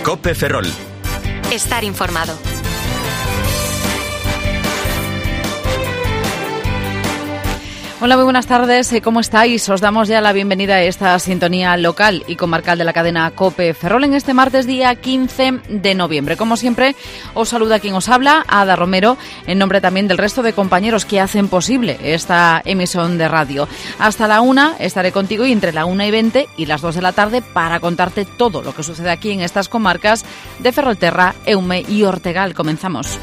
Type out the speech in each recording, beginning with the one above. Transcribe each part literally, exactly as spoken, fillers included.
COPE Ferrol. Estar informado. Hola, muy buenas tardes. ¿Cómo estáis? Os damos ya la bienvenida a esta sintonía local y comarcal de la cadena COPE Ferrol en este martes día quince de noviembre. Como siempre, os saluda quien os habla, Ada Romero, en nombre también del resto de compañeros que hacen posible esta emisión de radio. Hasta la una estaré contigo y entre la una y veinte y las dos de la tarde para contarte todo lo que sucede aquí en estas comarcas de Ferrolterra, Eume y Ortegal. Comenzamos.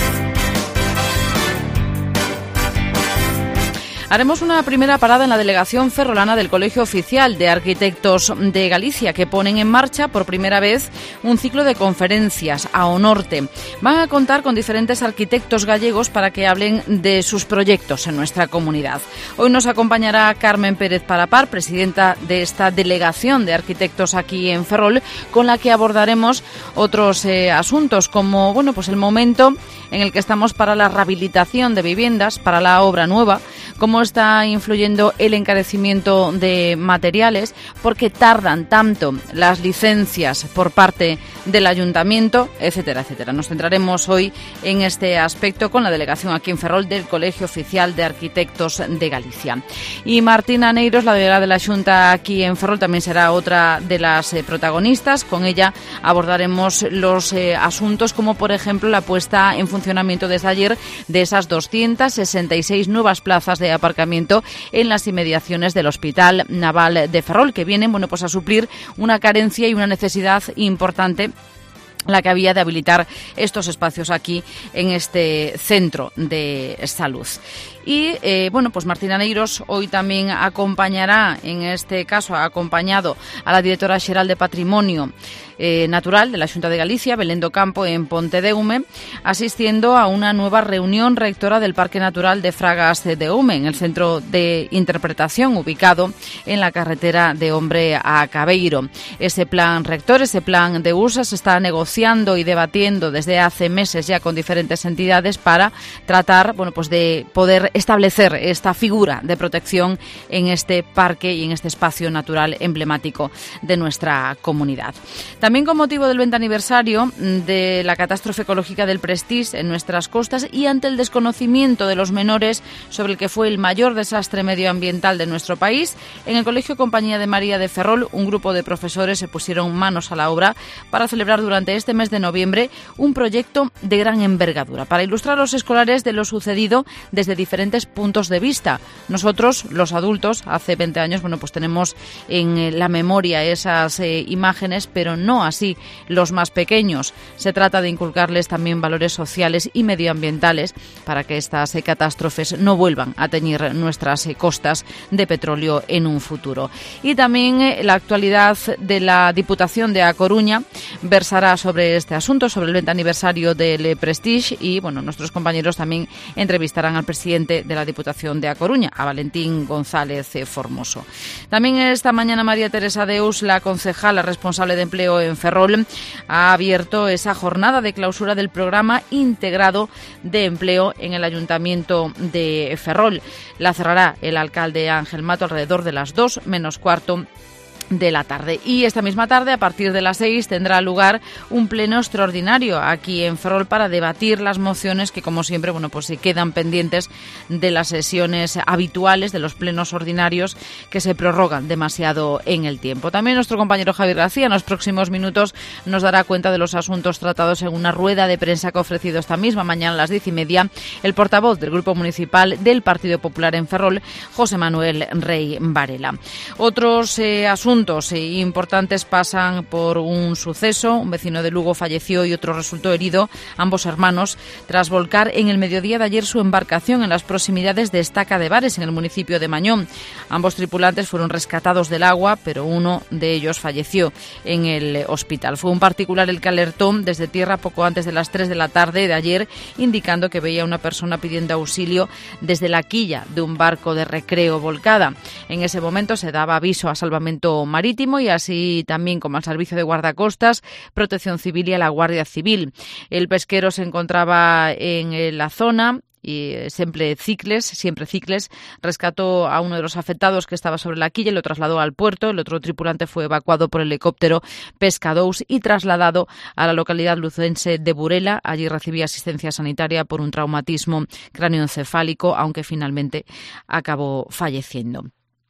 Haremos una primera parada en la delegación ferrolana del Colegio Oficial de Arquitectos de Galicia, que ponen en marcha por primera vez un ciclo de conferencias a Onorte. Van a contar con diferentes arquitectos gallegos para que hablen de sus proyectos en nuestra comunidad. Hoy nos acompañará Carmen Pérez Parapar, presidenta de esta delegación de arquitectos aquí en Ferrol, con la que abordaremos otros eh, asuntos como bueno, pues el momento en el que estamos para la rehabilitación de viviendas, para la obra nueva, cómo está influyendo el encarecimiento de materiales, por qué tardan tanto las licencias por parte del ayuntamiento, etcétera, etcétera. Nos centraremos hoy en este aspecto con la delegación aquí en Ferrol del Colegio Oficial de Arquitectos de Galicia. Y Martina Neiros, la delegada de la Xunta aquí en Ferrol, también será otra de las eh, protagonistas. Con ella abordaremos los eh, asuntos como, por ejemplo, la puesta en funcionamiento desde ayer de esas doscientas sesenta y seis nuevas plazas de aparcamiento en las inmediaciones del Hospital Naval de Ferrol, que vienen bueno, pues a suplir una carencia y una necesidad importante la que había de habilitar estos espacios aquí en este centro de salud. Y, eh, bueno, pues Martina Neiros hoy también acompañará, en este caso ha acompañado a la directora xeral de Patrimonio eh, Natural de la Xunta de Galicia, Belén do Campo, en Pontedeume, asistiendo a una nueva reunión rectora del Parque Natural de Fragas de Eume, en el centro de interpretación ubicado en la carretera de Hombre a Cabeiro. Ese plan rector, ese plan de uso se está negociando y debatiendo desde hace meses ya con diferentes entidades para tratar, bueno, pues de poder establecer esta figura de protección en este parque y en este espacio natural emblemático de nuestra comunidad. También con motivo del veinte aniversario de la catástrofe ecológica del Prestige en nuestras costas y ante el desconocimiento de los menores sobre el que fue el mayor desastre medioambiental de nuestro país, en el Colegio Compañía de María de Ferrol un grupo de profesores se pusieron manos a la obra para celebrar durante este mes de noviembre un proyecto de gran envergadura para ilustrar a los escolares de lo sucedido desde diferentes puntos de vista. Nosotros, los adultos, hace veinte años, bueno, pues tenemos en la memoria esas eh, imágenes, pero no así los más pequeños. Se trata de inculcarles también valores sociales y medioambientales para que estas eh, catástrofes no vuelvan a teñir nuestras eh, costas de petróleo en un futuro. Y también eh, la actualidad de la Diputación de A Coruña versará sobre este asunto, sobre el veinte aniversario del Prestige y, bueno, nuestros compañeros también entrevistarán al presidente de la Diputación de A Coruña, a Valentín González Formoso. También esta mañana María Teresa Deus, la concejala responsable de empleo en Ferrol, ha abierto esa jornada de clausura del programa integrado de empleo en el Ayuntamiento de Ferrol. La cerrará el alcalde Ángel Mato alrededor de las dos menos cuarto de la tarde. Y esta misma tarde, a partir de las seis, tendrá lugar un pleno extraordinario aquí en Ferrol para debatir las mociones que, como siempre, bueno, pues se quedan pendientes de las sesiones habituales, de los plenos ordinarios que se prorrogan demasiado en el tiempo. También nuestro compañero Javier García en los próximos minutos nos dará cuenta de los asuntos tratados en una rueda de prensa que ha ofrecido esta misma mañana a las diez y media el portavoz del Grupo Municipal del Partido Popular en Ferrol, José Manuel Rey Varela. Otros eh, asuntos importantes pasan por un suceso. Un vecino de Lugo falleció y otro resultó herido, ambos hermanos, tras volcar en el mediodía de ayer su embarcación en las proximidades de Estaca de Bares, en el municipio de Mañón. Ambos tripulantes fueron rescatados del agua, pero uno de ellos falleció en el hospital. Fue un particular el que alertó desde tierra poco antes de las tres de la tarde de ayer, indicando que veía a una persona pidiendo auxilio desde la quilla de un barco de recreo volcada. En ese momento se daba aviso a salvamento marítimo y así también como al Servicio de Guardacostas, Protección Civil y a la Guardia Civil. El pesquero se encontraba en la zona y siempre Cicles, siempre Cicles, rescató a uno de los afectados que estaba sobre la quilla y lo trasladó al puerto. El otro tripulante fue evacuado por helicóptero Pescadous y trasladado a la localidad lucense de Burela. Allí recibía asistencia sanitaria por un traumatismo cráneoencefálico, aunque finalmente acabó falleciendo.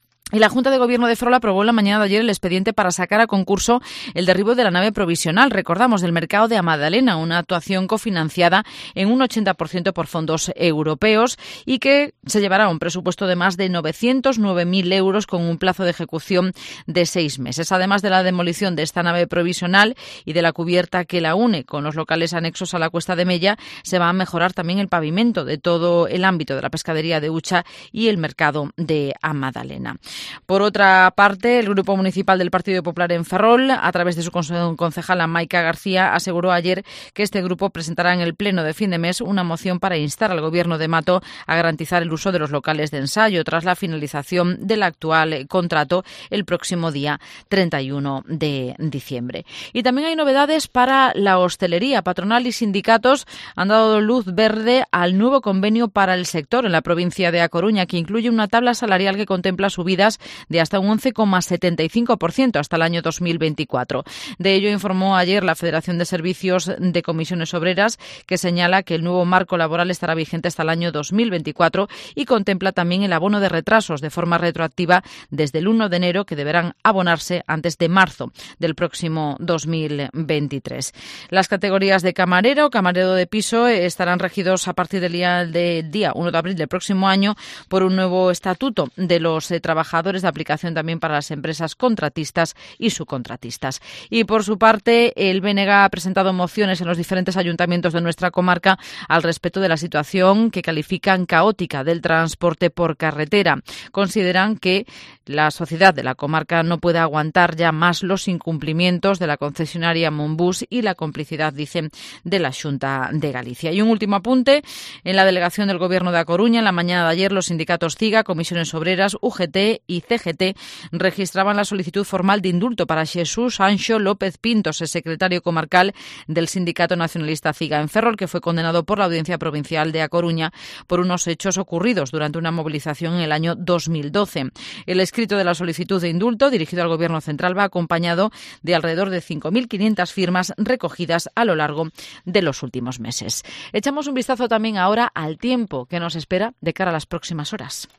Y la Junta de Gobierno de Ferrol aprobó en la mañana de ayer el expediente para sacar a concurso el derribo de la nave provisional, recordamos, del mercado de Amadalena, una actuación cofinanciada en un ochenta por ciento por fondos europeos y que se llevará un presupuesto de más de novecientos nueve mil euros con un plazo de ejecución de seis meses. Además de la demolición de esta nave provisional y de la cubierta que la une con los locales anexos a la Cuesta de Mella, se va a mejorar también el pavimento de todo el ámbito de la pescadería de Ucha y el mercado de Amadalena. Por otra parte, el Grupo Municipal del Partido Popular en Ferrol, a través de su concejala Maica García, aseguró ayer que este grupo presentará en el Pleno de fin de mes una moción para instar al Gobierno de Mato a garantizar el uso de los locales de ensayo tras la finalización del actual contrato el próximo día treinta y uno de diciembre. Y también hay novedades para la hostelería. Patronal y sindicatos han dado luz verde al nuevo convenio para el sector en la provincia de A Coruña, que incluye una tabla salarial que contempla subidas de hasta un once coma setenta y cinco por ciento hasta el año dos mil veinticuatro. De ello informó ayer la Federación de Servicios de Comisiones Obreras, que señala que el nuevo marco laboral estará vigente hasta el año dos mil veinticuatro y contempla también el abono de retrasos de forma retroactiva desde el uno de enero, que deberán abonarse antes de marzo del próximo dos mil veintitrés. Las categorías de camarero o camarero de piso estarán regidos a partir del día, de, día uno de abril del próximo año por un nuevo estatuto de los eh, trabajadores, de aplicación también para las empresas contratistas y subcontratistas. Y por su parte, el B N G ha presentado mociones en los diferentes ayuntamientos de nuestra comarca al respecto de la situación que califican caótica del transporte por carretera. Consideran que la sociedad de la comarca no puede aguantar ya más los incumplimientos de la concesionaria Monbus y la complicidad, dicen, de la Xunta de Galicia. Y un último apunte, en la delegación del Gobierno de A Coruña, en la mañana de ayer, los sindicatos CIGA, Comisiones Obreras, U G T y C G T registraban la solicitud formal de indulto para Jesús Anxo López Pintos, el secretario comarcal del Sindicato Nacionalista CIGA en Ferrol, que fue condenado por la Audiencia Provincial de A Coruña por unos hechos ocurridos durante una movilización en el año dos mil doce. El escrito de la solicitud de indulto, dirigido al Gobierno central, va acompañado de alrededor de cinco mil quinientas firmas recogidas a lo largo de los últimos meses. Echamos un vistazo también ahora al tiempo que nos espera de cara a las próximas horas.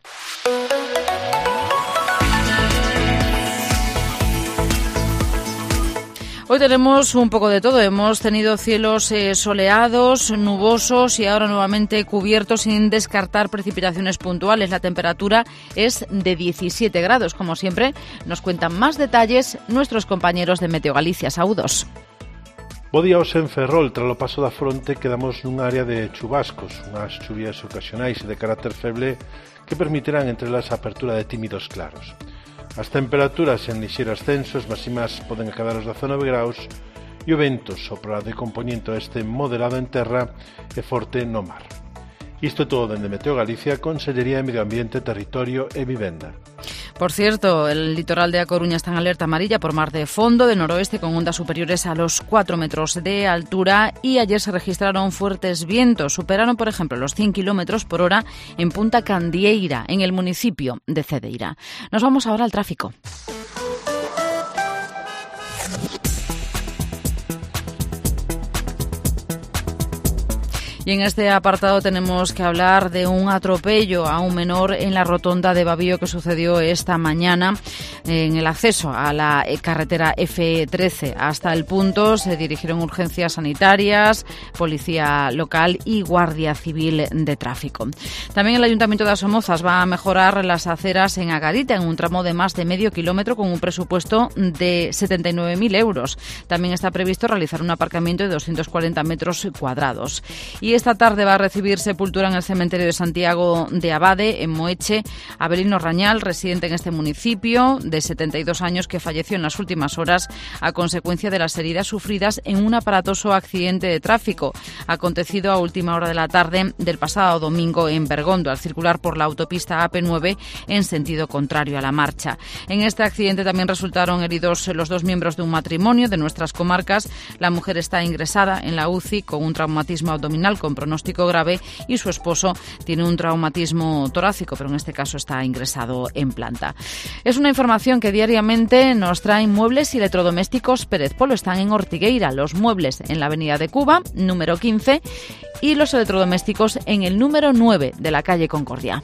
Hoy tenemos un poco de todo. Hemos tenido cielos eh, soleados, nubosos y ahora nuevamente cubiertos, sin descartar precipitaciones puntuales. La temperatura es de diecisiete grados. Como siempre, nos cuentan más detalles nuestros compañeros de Meteo Galicia. Saúdos. Bo día hoxe en Ferrol. Tras o paso da fronte quedamos nun área de chubascos, unhas chuvias ocasionais e de carácter feble que permitirán entre las a apertura de tímidos claros. As temperaturas en lixeiro ascenso, as máximas poden acadar os dezanove graus e o vento sopra de compoñente oeste moderado en terra e forte no mar. Isto é todo dende Meteo Galicia, Consellería de Medio Ambiente, Territorio e Vivenda. Por cierto, el litoral de A Coruña está en alerta amarilla por mar de fondo de noroeste con ondas superiores a los cuatro metros de altura y ayer se registraron fuertes vientos. Superaron, por ejemplo, los cien kilómetros por hora en Punta Candieira, en el municipio de Cedeira. Nos vamos ahora al tráfico. Y en este apartado tenemos que hablar de un atropello a un menor en la rotonda de Babío que sucedió esta mañana en el acceso a la carretera F trece. Hasta el punto se dirigieron urgencias sanitarias, policía local y guardia civil de tráfico. También el Ayuntamiento de Asomozas va a mejorar las aceras en Agarita en un tramo de más de medio kilómetro con un presupuesto de setenta y nueve mil euros. También está previsto realizar un aparcamiento de doscientos cuarenta metros cuadrados. Y esta tarde va a recibir sepultura en el cementerio de Santiago de Abade, en Moeche, Abelino Rañal, residente en este municipio, de de setenta y dos años que falleció en las últimas horas a consecuencia de las heridas sufridas en un aparatoso accidente de tráfico acontecido a última hora de la tarde del pasado domingo en Bergondo, al circular por la autopista A P nueve en sentido contrario a la marcha. En este accidente también resultaron heridos los dos miembros de un matrimonio de nuestras comarcas. La mujer está ingresada en la U C I con un traumatismo abdominal con pronóstico grave y su esposo tiene un traumatismo torácico, pero en este caso está ingresado en planta. Es una información que diariamente nos traen Muebles y Electrodomésticos Pérez Polo. Están en Ortigueira, los muebles en la avenida de Cuba, número quince, y los electrodomésticos en el número nueve de la calle Concordia.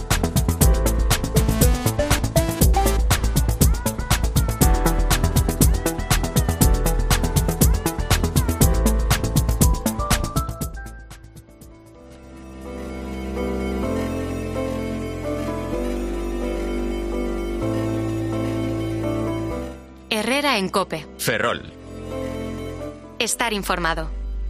Herrera en COPE. Ferrol. Estar informado.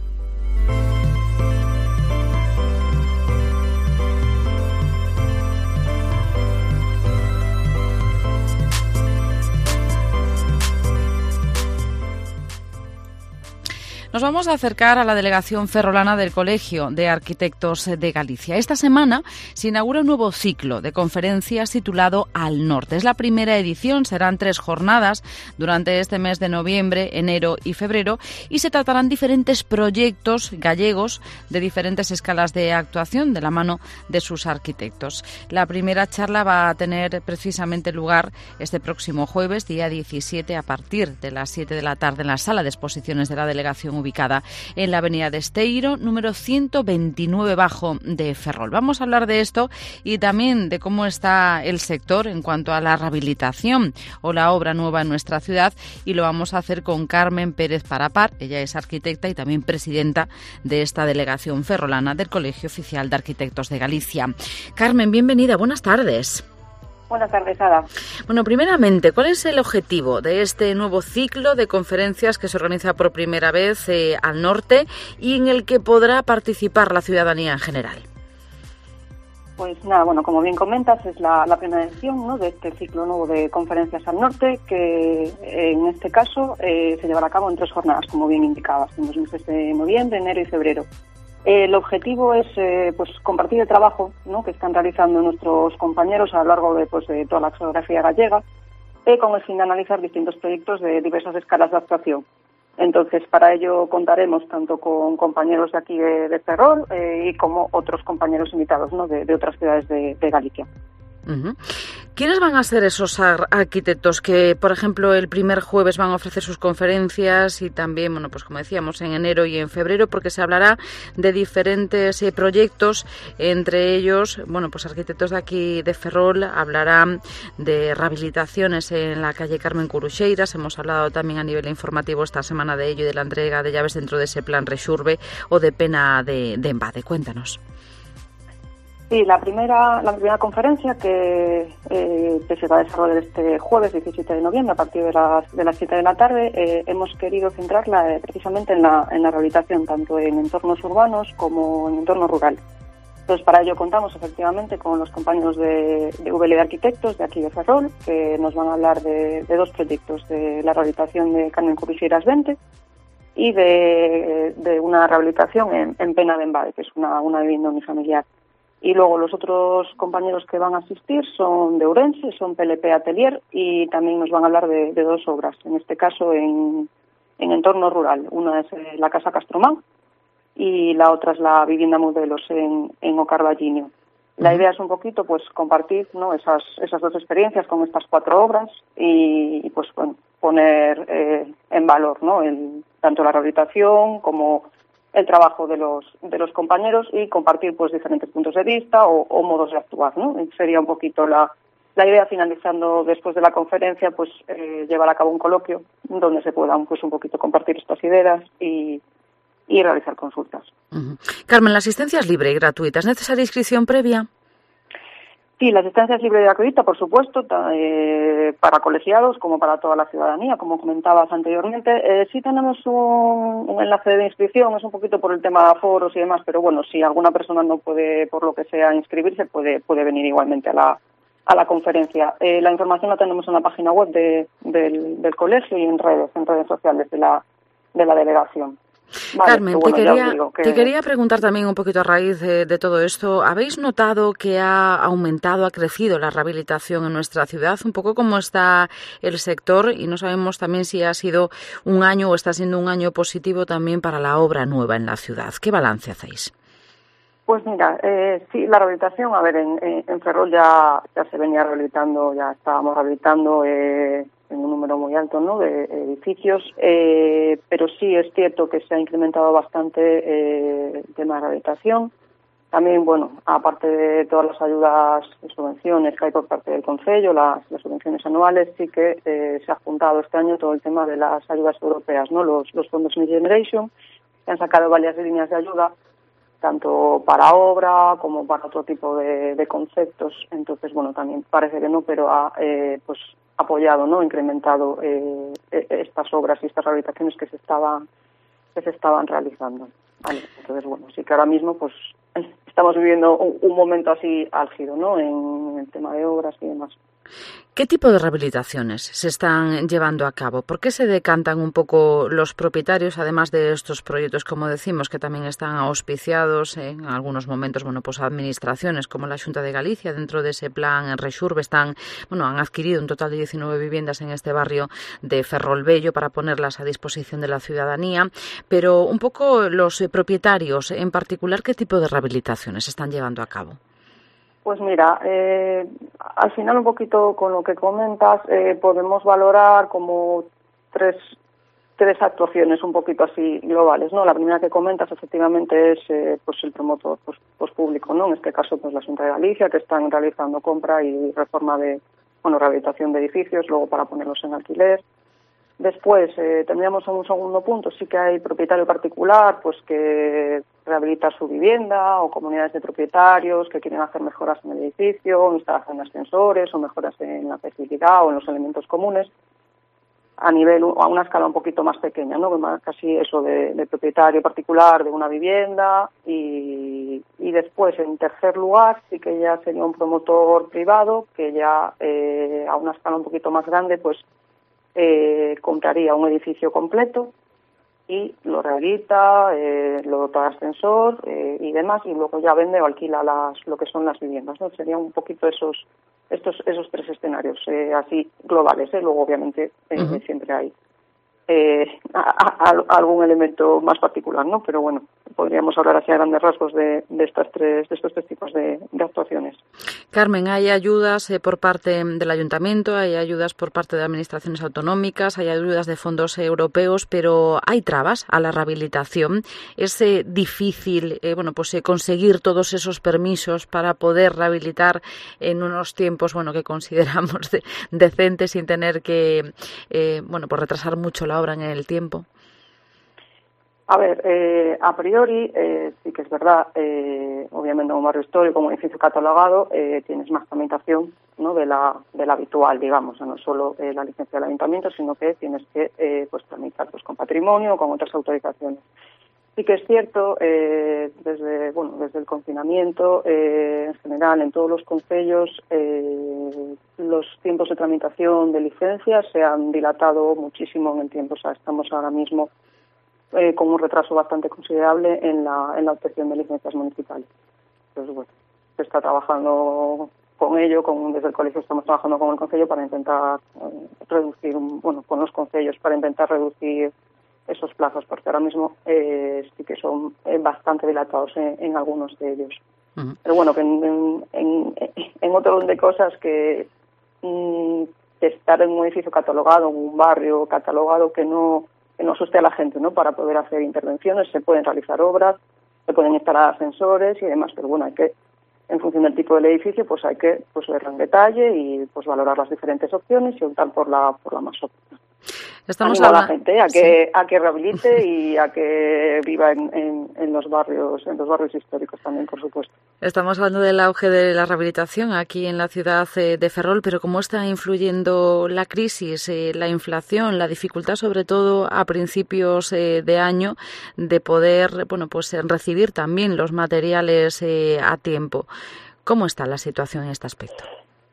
Nos vamos a acercar a la delegación ferrolana del Colegio de Arquitectos de Galicia. Esta semana se inaugura un nuevo ciclo de conferencias titulado Al Norte. Es la primera edición, serán tres jornadas durante este mes de noviembre, enero y febrero, y se tratarán diferentes proyectos gallegos de diferentes escalas de actuación de la mano de sus arquitectos. La primera charla va a tener precisamente lugar este próximo jueves, día diecisiete, a partir de las siete de la tarde en la sala de exposiciones de la delegación ubicada en la avenida de Esteiro, número ciento veintinueve bajo de Ferrol. Vamos a hablar de esto y también de cómo está el sector en cuanto a la rehabilitación o la obra nueva en nuestra ciudad, y lo vamos a hacer con Carmen Pérez Parapar. Ella es arquitecta y también presidenta de esta delegación ferrolana del Colegio Oficial de Arquitectos de Galicia. Carmen, bienvenida, buenas tardes. Buenas tardes, Ada. Bueno, primeramente, ¿cuál es el objetivo de este nuevo ciclo de conferencias que se organiza por primera vez eh, al norte y en el que podrá participar la ciudadanía en general? Pues nada, bueno, como bien comentas, es la, la primera edición, ¿no?, de este ciclo nuevo de conferencias al norte, que eh, en este caso eh, se llevará a cabo en tres jornadas, como bien indicabas, en los meses de noviembre, enero y febrero. El objetivo es eh, pues compartir el trabajo, ¿no?, que están realizando nuestros compañeros a lo largo de, pues, de toda la geografía gallega, eh, con el fin de analizar distintos proyectos de diversas escalas de actuación. Entonces, para ello contaremos tanto con compañeros de aquí de, de Ferrol eh, y como otros compañeros invitados, ¿no?, de, de otras ciudades de, de Galicia. Uh-huh. ¿Quiénes van a ser esos ar- arquitectos que, por ejemplo, el primer jueves van a ofrecer sus conferencias y también, bueno, pues como decíamos, en enero y en febrero, porque se hablará de diferentes eh, proyectos, entre ellos, bueno, pues arquitectos de aquí de Ferrol hablarán de rehabilitaciones en la calle Carmen Curuxeiras. Hemos hablado también a nivel informativo esta semana de ello y de la entrega de llaves dentro de ese plan Rexurbe o de Pena de, de Embade. Cuéntanos. Sí, la primera la primera conferencia que, eh, que se va a desarrollar este jueves diecisiete de noviembre a partir de las de las siete de la tarde, eh, hemos querido centrarla eh, precisamente en la en la rehabilitación, tanto en entornos urbanos como en entorno rural. Entonces, para ello contamos efectivamente con los compañeros de, de V L de Arquitectos de aquí de Ferrol, que nos van a hablar de, de dos proyectos, de la rehabilitación de Carmen Curuxeiras veinte y de, de una rehabilitación en, en Pena de Embade, que es una, una vivienda unifamiliar. Y luego los otros compañeros que van a asistir son de Ourense, son P L P Atelier, y también nos van a hablar de, de dos obras, en este caso en, en entorno rural. Una es eh, la Casa Castromán y la otra es la Vivienda Modelos en, en Ocarballiño. La idea es un poquito pues compartir, ¿no?, esas, esas dos experiencias con estas cuatro obras y, y pues bueno, poner eh, en valor, ¿no?, el, tanto la rehabilitación como el trabajo de los de los compañeros y compartir pues diferentes puntos de vista o, o modos de actuar, ¿no? Sería un poquito la, la idea, finalizando después de la conferencia, pues eh, llevar a cabo un coloquio donde se puedan pues un poquito compartir estas ideas y, y realizar consultas. Uh-huh. Carmen, la asistencia es libre y gratuita. ¿Es necesaria inscripción previa? Sí, la asistencia es libre y gratuita, por supuesto, eh, para colegiados como para toda la ciudadanía, como comentabas anteriormente. Eh, sí tenemos un, un enlace de inscripción, es un poquito por el tema de aforos y demás, pero bueno, si alguna persona no puede, por lo que sea, inscribirse, puede puede venir igualmente a la a la conferencia. Eh, la información la tenemos en la página web de, del, del colegio y en redes, en redes sociales de la, de la delegación. Vale, Carmen, bueno, te, quería, digo que... te quería preguntar también un poquito a raíz de, de todo esto. ¿Habéis notado que ha aumentado, ha crecido la rehabilitación en nuestra ciudad? Un poco cómo está el sector, y no sabemos también si ha sido un año o está siendo un año positivo también para la obra nueva en la ciudad. ¿Qué balance hacéis? Pues mira, eh, sí, la rehabilitación, a ver, en, en Ferrol ya, ya se venía rehabilitando, ya estábamos rehabilitando eh, en un número muy alto, ¿no?, de edificios, eh, pero sí es cierto que se ha incrementado bastante eh, el tema de rehabilitación. También, bueno, aparte de todas las ayudas y subvenciones que hay por parte del Concello, las, las subvenciones anuales, sí que eh, se ha juntado este año todo el tema de las ayudas europeas, ¿no?, los, los fondos Next Generation, que han sacado varias líneas de ayuda, tanto para obra como para otro tipo de, de conceptos. Entonces, bueno, también parece que no, pero ha eh, pues apoyado, ¿no?, incrementado eh, estas obras y estas rehabilitaciones que se estaban que se estaban realizando. Vale. Entonces, bueno, sí que ahora mismo pues estamos viviendo un, un momento así álgido, ¿no?, en el tema de obras y demás. ¿Qué tipo de rehabilitaciones se están llevando a cabo? ¿Por qué se decantan un poco los propietarios, además de estos proyectos, como decimos, que también están auspiciados en algunos momentos, bueno, pues administraciones como la Xunta de Galicia, dentro de ese plan Rexurbe, están, bueno, han adquirido un total de diecinueve viviendas en este barrio de Ferrolbello para ponerlas a disposición de la ciudadanía, pero un poco los propietarios, en particular, ¿qué tipo de rehabilitaciones se están llevando a cabo? Pues mira, eh, al final un poquito con lo que comentas, eh, podemos valorar como tres, tres actuaciones un poquito así globales, ¿no? La primera que comentas efectivamente es eh, pues el promotor pues, pues público, ¿no? En este caso pues la Xunta de Galicia, que están realizando compra y reforma de, bueno, rehabilitación de edificios, luego para ponerlos en alquiler. Después, eh, tendríamos un segundo punto, sí que hay propietario particular pues que rehabilita su vivienda, o comunidades de propietarios que quieren hacer mejoras en el edificio, instalación de ascensores o mejoras en la accesibilidad o en los elementos comunes, a nivel, a una escala un poquito más pequeña, ¿no?, casi eso de, de propietario particular de una vivienda. Y, y después, en tercer lugar, sí que ya sería un promotor privado que ya eh, a una escala un poquito más grande pues Eh, compraría un edificio completo y lo rehabilita, eh, lo dota de ascensor eh, y demás, y luego ya vende o alquila las, lo que son las viviendas, ¿no? Serían un poquito esos estos esos tres escenarios eh, así globales, ¿eh? Luego obviamente eh, uh-huh. siempre hay eh, a, a, a algún elemento más particular, ¿no? Pero bueno, podríamos hablar así a grandes rasgos de, de estas tres, de estos tres tipos de, de actuaciones. Carmen, hay ayudas eh, por parte del ayuntamiento, hay ayudas por parte de administraciones autonómicas, hay ayudas de fondos europeos, pero hay trabas a la rehabilitación. Es eh, difícil, eh, bueno, pues eh, conseguir todos esos permisos para poder rehabilitar en unos tiempos, bueno, que consideramos de, decentes, sin tener que, eh, bueno, pues retrasar mucho la obra en el tiempo. A ver, eh, a priori eh, sí que es verdad, eh, obviamente en un barrio histórico, como un edificio catalogado, eh, tienes más tramitación, ¿no?, de la de la habitual, digamos, no solo eh, la licencia del ayuntamiento, sino que tienes que eh, pues tramitar pues con patrimonio o con otras autorizaciones. Sí que es cierto, eh, desde bueno desde el confinamiento, eh, en general en todos los concellos, eh, los tiempos de tramitación de licencias se han dilatado muchísimo en el tiempo. O sea, estamos ahora mismo Eh, con un retraso bastante considerable en la en la obtención de licencias municipales. Entonces, bueno, se está trabajando con ello, con, desde el colegio estamos trabajando con el concello para intentar eh, reducir, un, bueno, con los concellos para intentar reducir esos plazos, porque ahora mismo eh, sí que son eh, bastante dilatados en, en algunos de ellos. Uh-huh. Pero bueno, que en, en, en otro orden de cosas que, mm, que estar en un edificio catalogado, en un barrio catalogado, que no que no asuste a la gente, ¿no?, para poder hacer intervenciones. Se pueden realizar obras, se pueden instalar ascensores y demás, pero bueno, hay que, en función del tipo del edificio, pues hay que pues verlo en detalle y pues valorar las diferentes opciones y optar por la por la más óptima. Estamos Animo hablando... a la gente a que sí. a que rehabilite y a que viva en, en, en los barrios en los barrios históricos también, por supuesto. Estamos hablando del auge de la rehabilitación aquí en la ciudad de Ferrol, pero ¿cómo está influyendo la crisis, eh, la inflación, la dificultad, sobre todo a principios eh, de año, de poder, bueno, pues recibir también los materiales eh, a tiempo? ¿Cómo está la situación en este aspecto?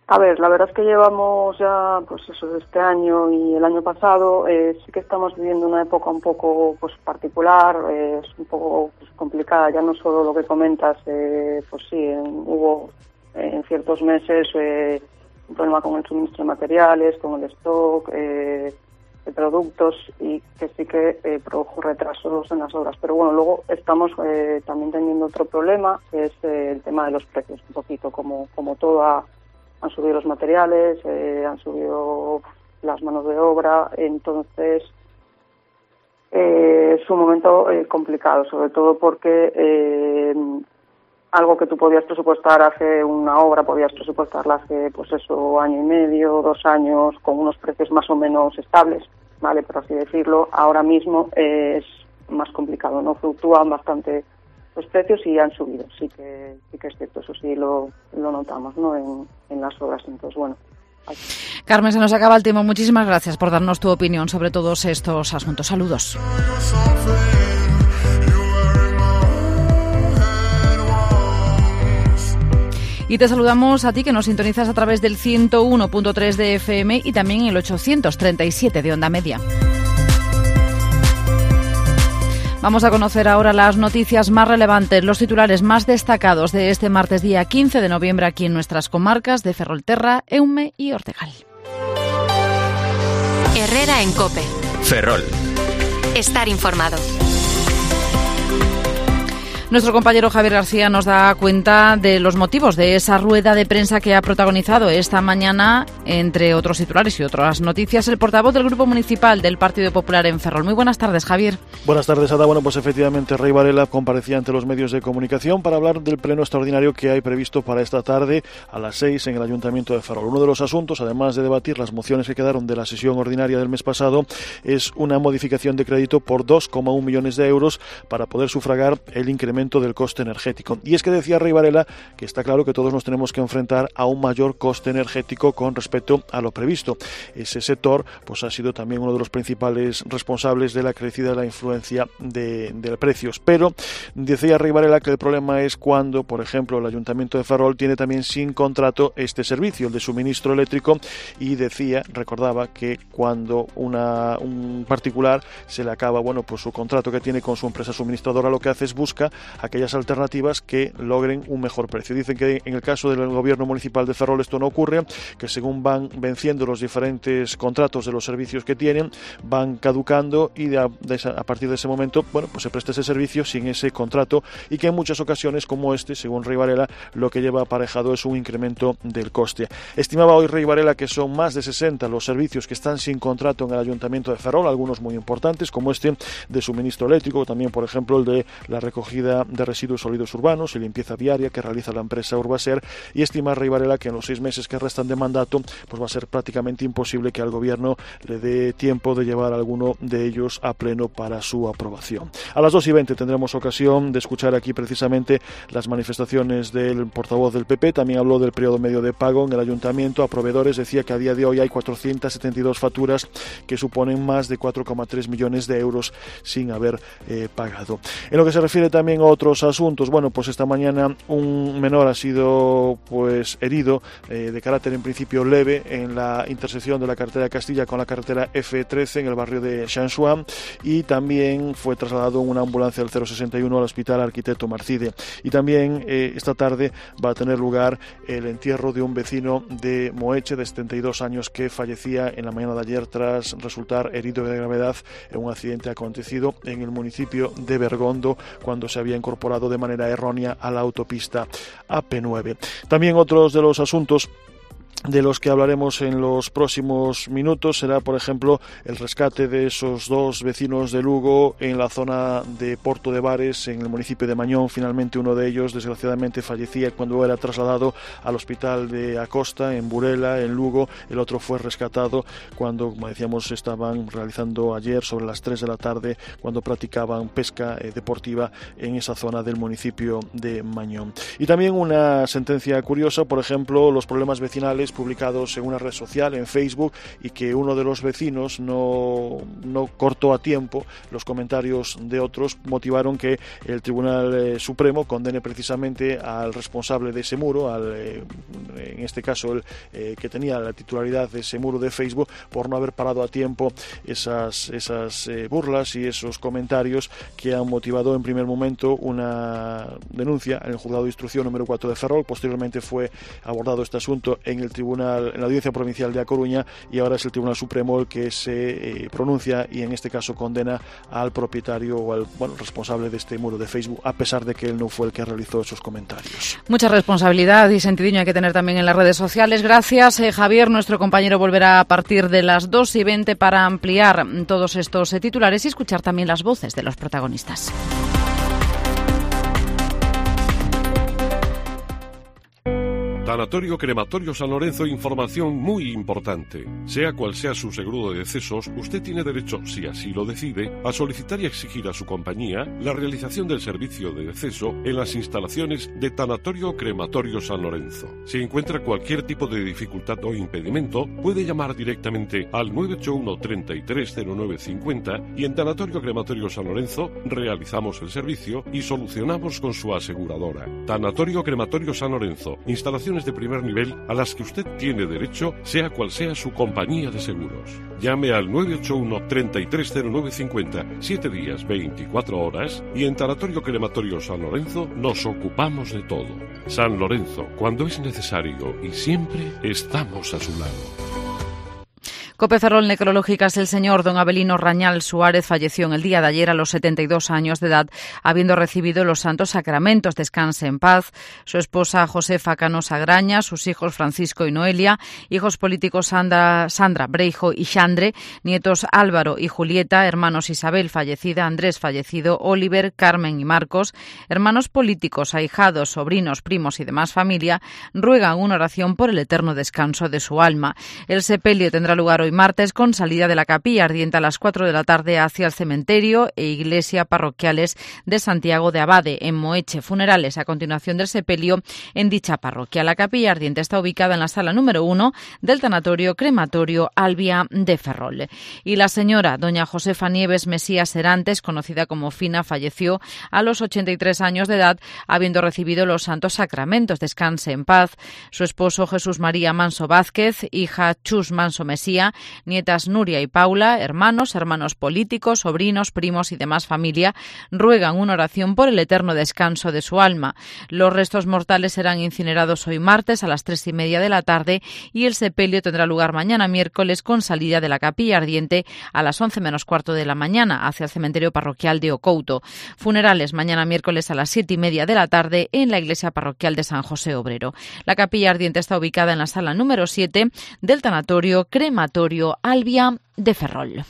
A ver, la verdad es que llevamos ya, pues eso, este año y el año pasado, eh, sí que estamos viviendo una época un poco, pues, particular, eh, es un poco, pues, complicada, ya no solo lo que comentas, eh, pues sí, en, hubo eh, en ciertos meses eh, un problema con el suministro de materiales, con el stock eh, de productos, y que sí que eh, produjo retrasos en las obras. Pero bueno, luego estamos eh, también teniendo otro problema, que es eh, el tema de los precios, un poquito como, como todo ha han subido los materiales, eh, han subido las manos de obra, entonces eh, es un momento eh, complicado, sobre todo porque eh, algo que tú podías presupuestar hace una obra, podías presupuestarla hace, pues eso, año y medio, dos años, con unos precios más o menos estables, ¿vale? Por así decirlo, ahora mismo eh, es más complicado, ¿no? Fluctúan bastante los precios y han subido, sí que sí que es cierto, eso sí lo, lo notamos, ¿no? En, en las obras, entonces bueno. Hay... Carmen, se nos acaba el tiempo. Muchísimas gracias por darnos tu opinión sobre todos estos asuntos. Saludos. Y te saludamos a ti que nos sintonizas a través del ciento uno punto tres de F M y también el ochocientos treinta y siete de Onda Media. Vamos a conocer ahora las noticias más relevantes, los titulares más destacados de este martes día quince de noviembre aquí en nuestras comarcas de Ferrolterra, Eume y Ortegal. Herrera en COPE. Ferrol. Estar informado. Nuestro compañero Javier García nos da cuenta de los motivos de esa rueda de prensa que ha protagonizado esta mañana, entre otros titulares y otras noticias, el portavoz del Grupo Municipal del Partido Popular en Ferrol. Muy buenas tardes, Javier. Buenas tardes, Ada. Bueno, pues efectivamente Rey Varela comparecía ante los medios de comunicación para hablar del pleno extraordinario que hay previsto para esta tarde a las seis en el Ayuntamiento de Ferrol. Uno de los asuntos, además de debatir las mociones que quedaron de la sesión ordinaria del mes pasado, es una modificación de crédito por dos coma uno millones de euros para poder sufragar el incremento del coste energético. Y es que decía Rey Varela que está claro que todos nos tenemos que enfrentar a un mayor coste energético con respecto a lo previsto. Ese sector pues ha sido también uno de los principales responsables de la crecida de la influencia de, de precios. Pero decía Rey Varela que el problema es cuando, por ejemplo, el Ayuntamiento de Ferrol tiene también sin contrato este servicio, el de suministro eléctrico, y decía, recordaba que cuando una, un particular se le acaba, bueno, pues su contrato que tiene con su empresa suministradora, lo que hace es busca aquellas alternativas que logren un mejor precio. Dicen que en el caso del gobierno municipal de Ferrol esto no ocurre, que según van venciendo los diferentes contratos de los servicios que tienen, van caducando y de a, de esa, a partir de ese momento, bueno, pues se presta ese servicio sin ese contrato, y que en muchas ocasiones como este, según Rey Varela, lo que lleva aparejado es un incremento del coste. Estimaba hoy Rey Varela que son más de sesenta los servicios que están sin contrato en el Ayuntamiento de Ferrol, algunos muy importantes como este de suministro eléctrico, también por ejemplo el de la recogida de residuos sólidos urbanos y limpieza viaria que realiza la empresa Urbaser, y estima Rey Varela que en los seis meses que restan de mandato pues va a ser prácticamente imposible que al gobierno le dé tiempo de llevar alguno de ellos a pleno para su aprobación. A las dos y veinte tendremos ocasión de escuchar aquí precisamente las manifestaciones del portavoz del P P. También habló del periodo medio de pago en el ayuntamiento a proveedores. Decía que a día de hoy hay cuatrocientas setenta y dos facturas que suponen más de cuatro coma tres millones de euros sin haber eh, pagado. En lo que se refiere también a otros asuntos, bueno, pues esta mañana un menor ha sido pues herido eh, de carácter en principio leve en la intersección de la carretera Castilla con la carretera F trece en el barrio de Chansuan, y también fue trasladado en una ambulancia del cero sesenta y uno al Hospital Arquitecto Marcide. Y también eh, esta tarde va a tener lugar el entierro de un vecino de Moeche de setenta y dos años que fallecía en la mañana de ayer tras resultar herido de gravedad en un accidente acontecido en el municipio de Bergondo cuando se había incorporado de manera errónea a la autopista A P nueve. También otros de los asuntos de los que hablaremos en los próximos minutos será, por ejemplo, el rescate de esos dos vecinos de Lugo en la zona de Porto de Bares, en el municipio de Mañón. Finalmente uno de ellos, desgraciadamente, fallecía cuando era trasladado al hospital de Acosta, en Burela, en Lugo. El otro fue rescatado cuando, como decíamos, estaban realizando ayer sobre las tres de la tarde, cuando practicaban pesca eh, deportiva en esa zona del municipio de Mañón. Y también una sentencia curiosa, por ejemplo, los problemas vecinales mensajes publicados en una red social, en Facebook, y que uno de los vecinos no, no cortó a tiempo los comentarios de otros, motivaron que el Tribunal eh, Supremo condene precisamente al responsable de ese muro, al, eh, en este caso el eh, que tenía la titularidad de ese muro de Facebook, por no haber parado a tiempo esas, esas eh, burlas y esos comentarios que han motivado en primer momento una denuncia en el Juzgado de Instrucción número cuatro de Ferrol. Posteriormente fue abordado este asunto en el Tribunal, en la Audiencia Provincial de A Coruña, y ahora es el Tribunal Supremo el que se eh, pronuncia y en este caso condena al propietario o al bueno, responsable de este muro de Facebook, a pesar de que él no fue el que realizó esos comentarios. Mucha responsabilidad y sentidiño hay que tener también en las redes sociales. Gracias, eh, Javier. Nuestro compañero volverá a partir de las dos y veinte para ampliar todos estos eh, titulares y escuchar también las voces de los protagonistas. Tanatorio Crematorio San Lorenzo, información muy importante. Sea cual sea su seguro de decesos, usted tiene derecho, si así lo decide, a solicitar y exigir a su compañía la realización del servicio de deceso en las instalaciones de Tanatorio Crematorio San Lorenzo. Si encuentra cualquier tipo de dificultad o impedimento, puede llamar directamente al nueve ocho uno, treinta y tres, cero nueve cincuenta y en Tanatorio Crematorio San Lorenzo realizamos el servicio y solucionamos con su aseguradora. Tanatorio Crematorio San Lorenzo, instalación de primer nivel a las que usted tiene derecho, sea cual sea su compañía de seguros. Llame al nueve ocho uno, treinta y tres, cero nueve cincuenta, siete días, veinticuatro horas, y en Tanatorio Crematorio San Lorenzo nos ocupamos de todo. San Lorenzo, cuando es necesario y siempre estamos a su lado. COPE Ferrol Necrológicas. El señor don Abelino Rañal Suárez falleció en el día de ayer a los setenta y dos años de edad, habiendo recibido los santos sacramentos. Descanse en paz. Su esposa Josefa Canosa Graña, sus hijos Francisco y Noelia, hijos políticos Sandra, Sandra Breijo y Xandre, nietos Álvaro y Julieta, hermanos Isabel fallecida, Andrés fallecido, Oliver, Carmen y Marcos, hermanos políticos, ahijados, sobrinos, primos y demás familia, ruegan una oración por el eterno descanso de su alma. El sepelio tendrá lugar hoy martes con salida de la capilla ardiente a las cuatro de la tarde hacia el cementerio e iglesia parroquiales de Santiago de Abade, en Moeche. Funerales a continuación del sepelio en dicha parroquia. La capilla ardiente está ubicada en la sala número uno del tanatorio crematorio Albia de Ferrol. Y la señora doña Josefa Nieves Mesías Serantes, conocida como Fina, falleció a los ochenta y tres años de edad, habiendo recibido los santos sacramentos. Descanse en paz. Su esposo Jesús María Manso Vázquez, hija Chus Manso Mesía, nietas Nuria y Paula, hermanos, hermanos políticos, sobrinos, primos y demás familia, ruegan una oración por el eterno descanso de su alma. Los restos mortales serán incinerados hoy martes a las tres y media de la tarde y el sepelio tendrá lugar mañana miércoles con salida de la capilla ardiente a las once menos cuarto de la mañana hacia el cementerio parroquial de Ocouto. Funerales mañana miércoles a las siete y media de la tarde en la iglesia parroquial de San José Obrero. La capilla ardiente está ubicada en la sala número siete del tanatorio crematorio Albia de Ferrol.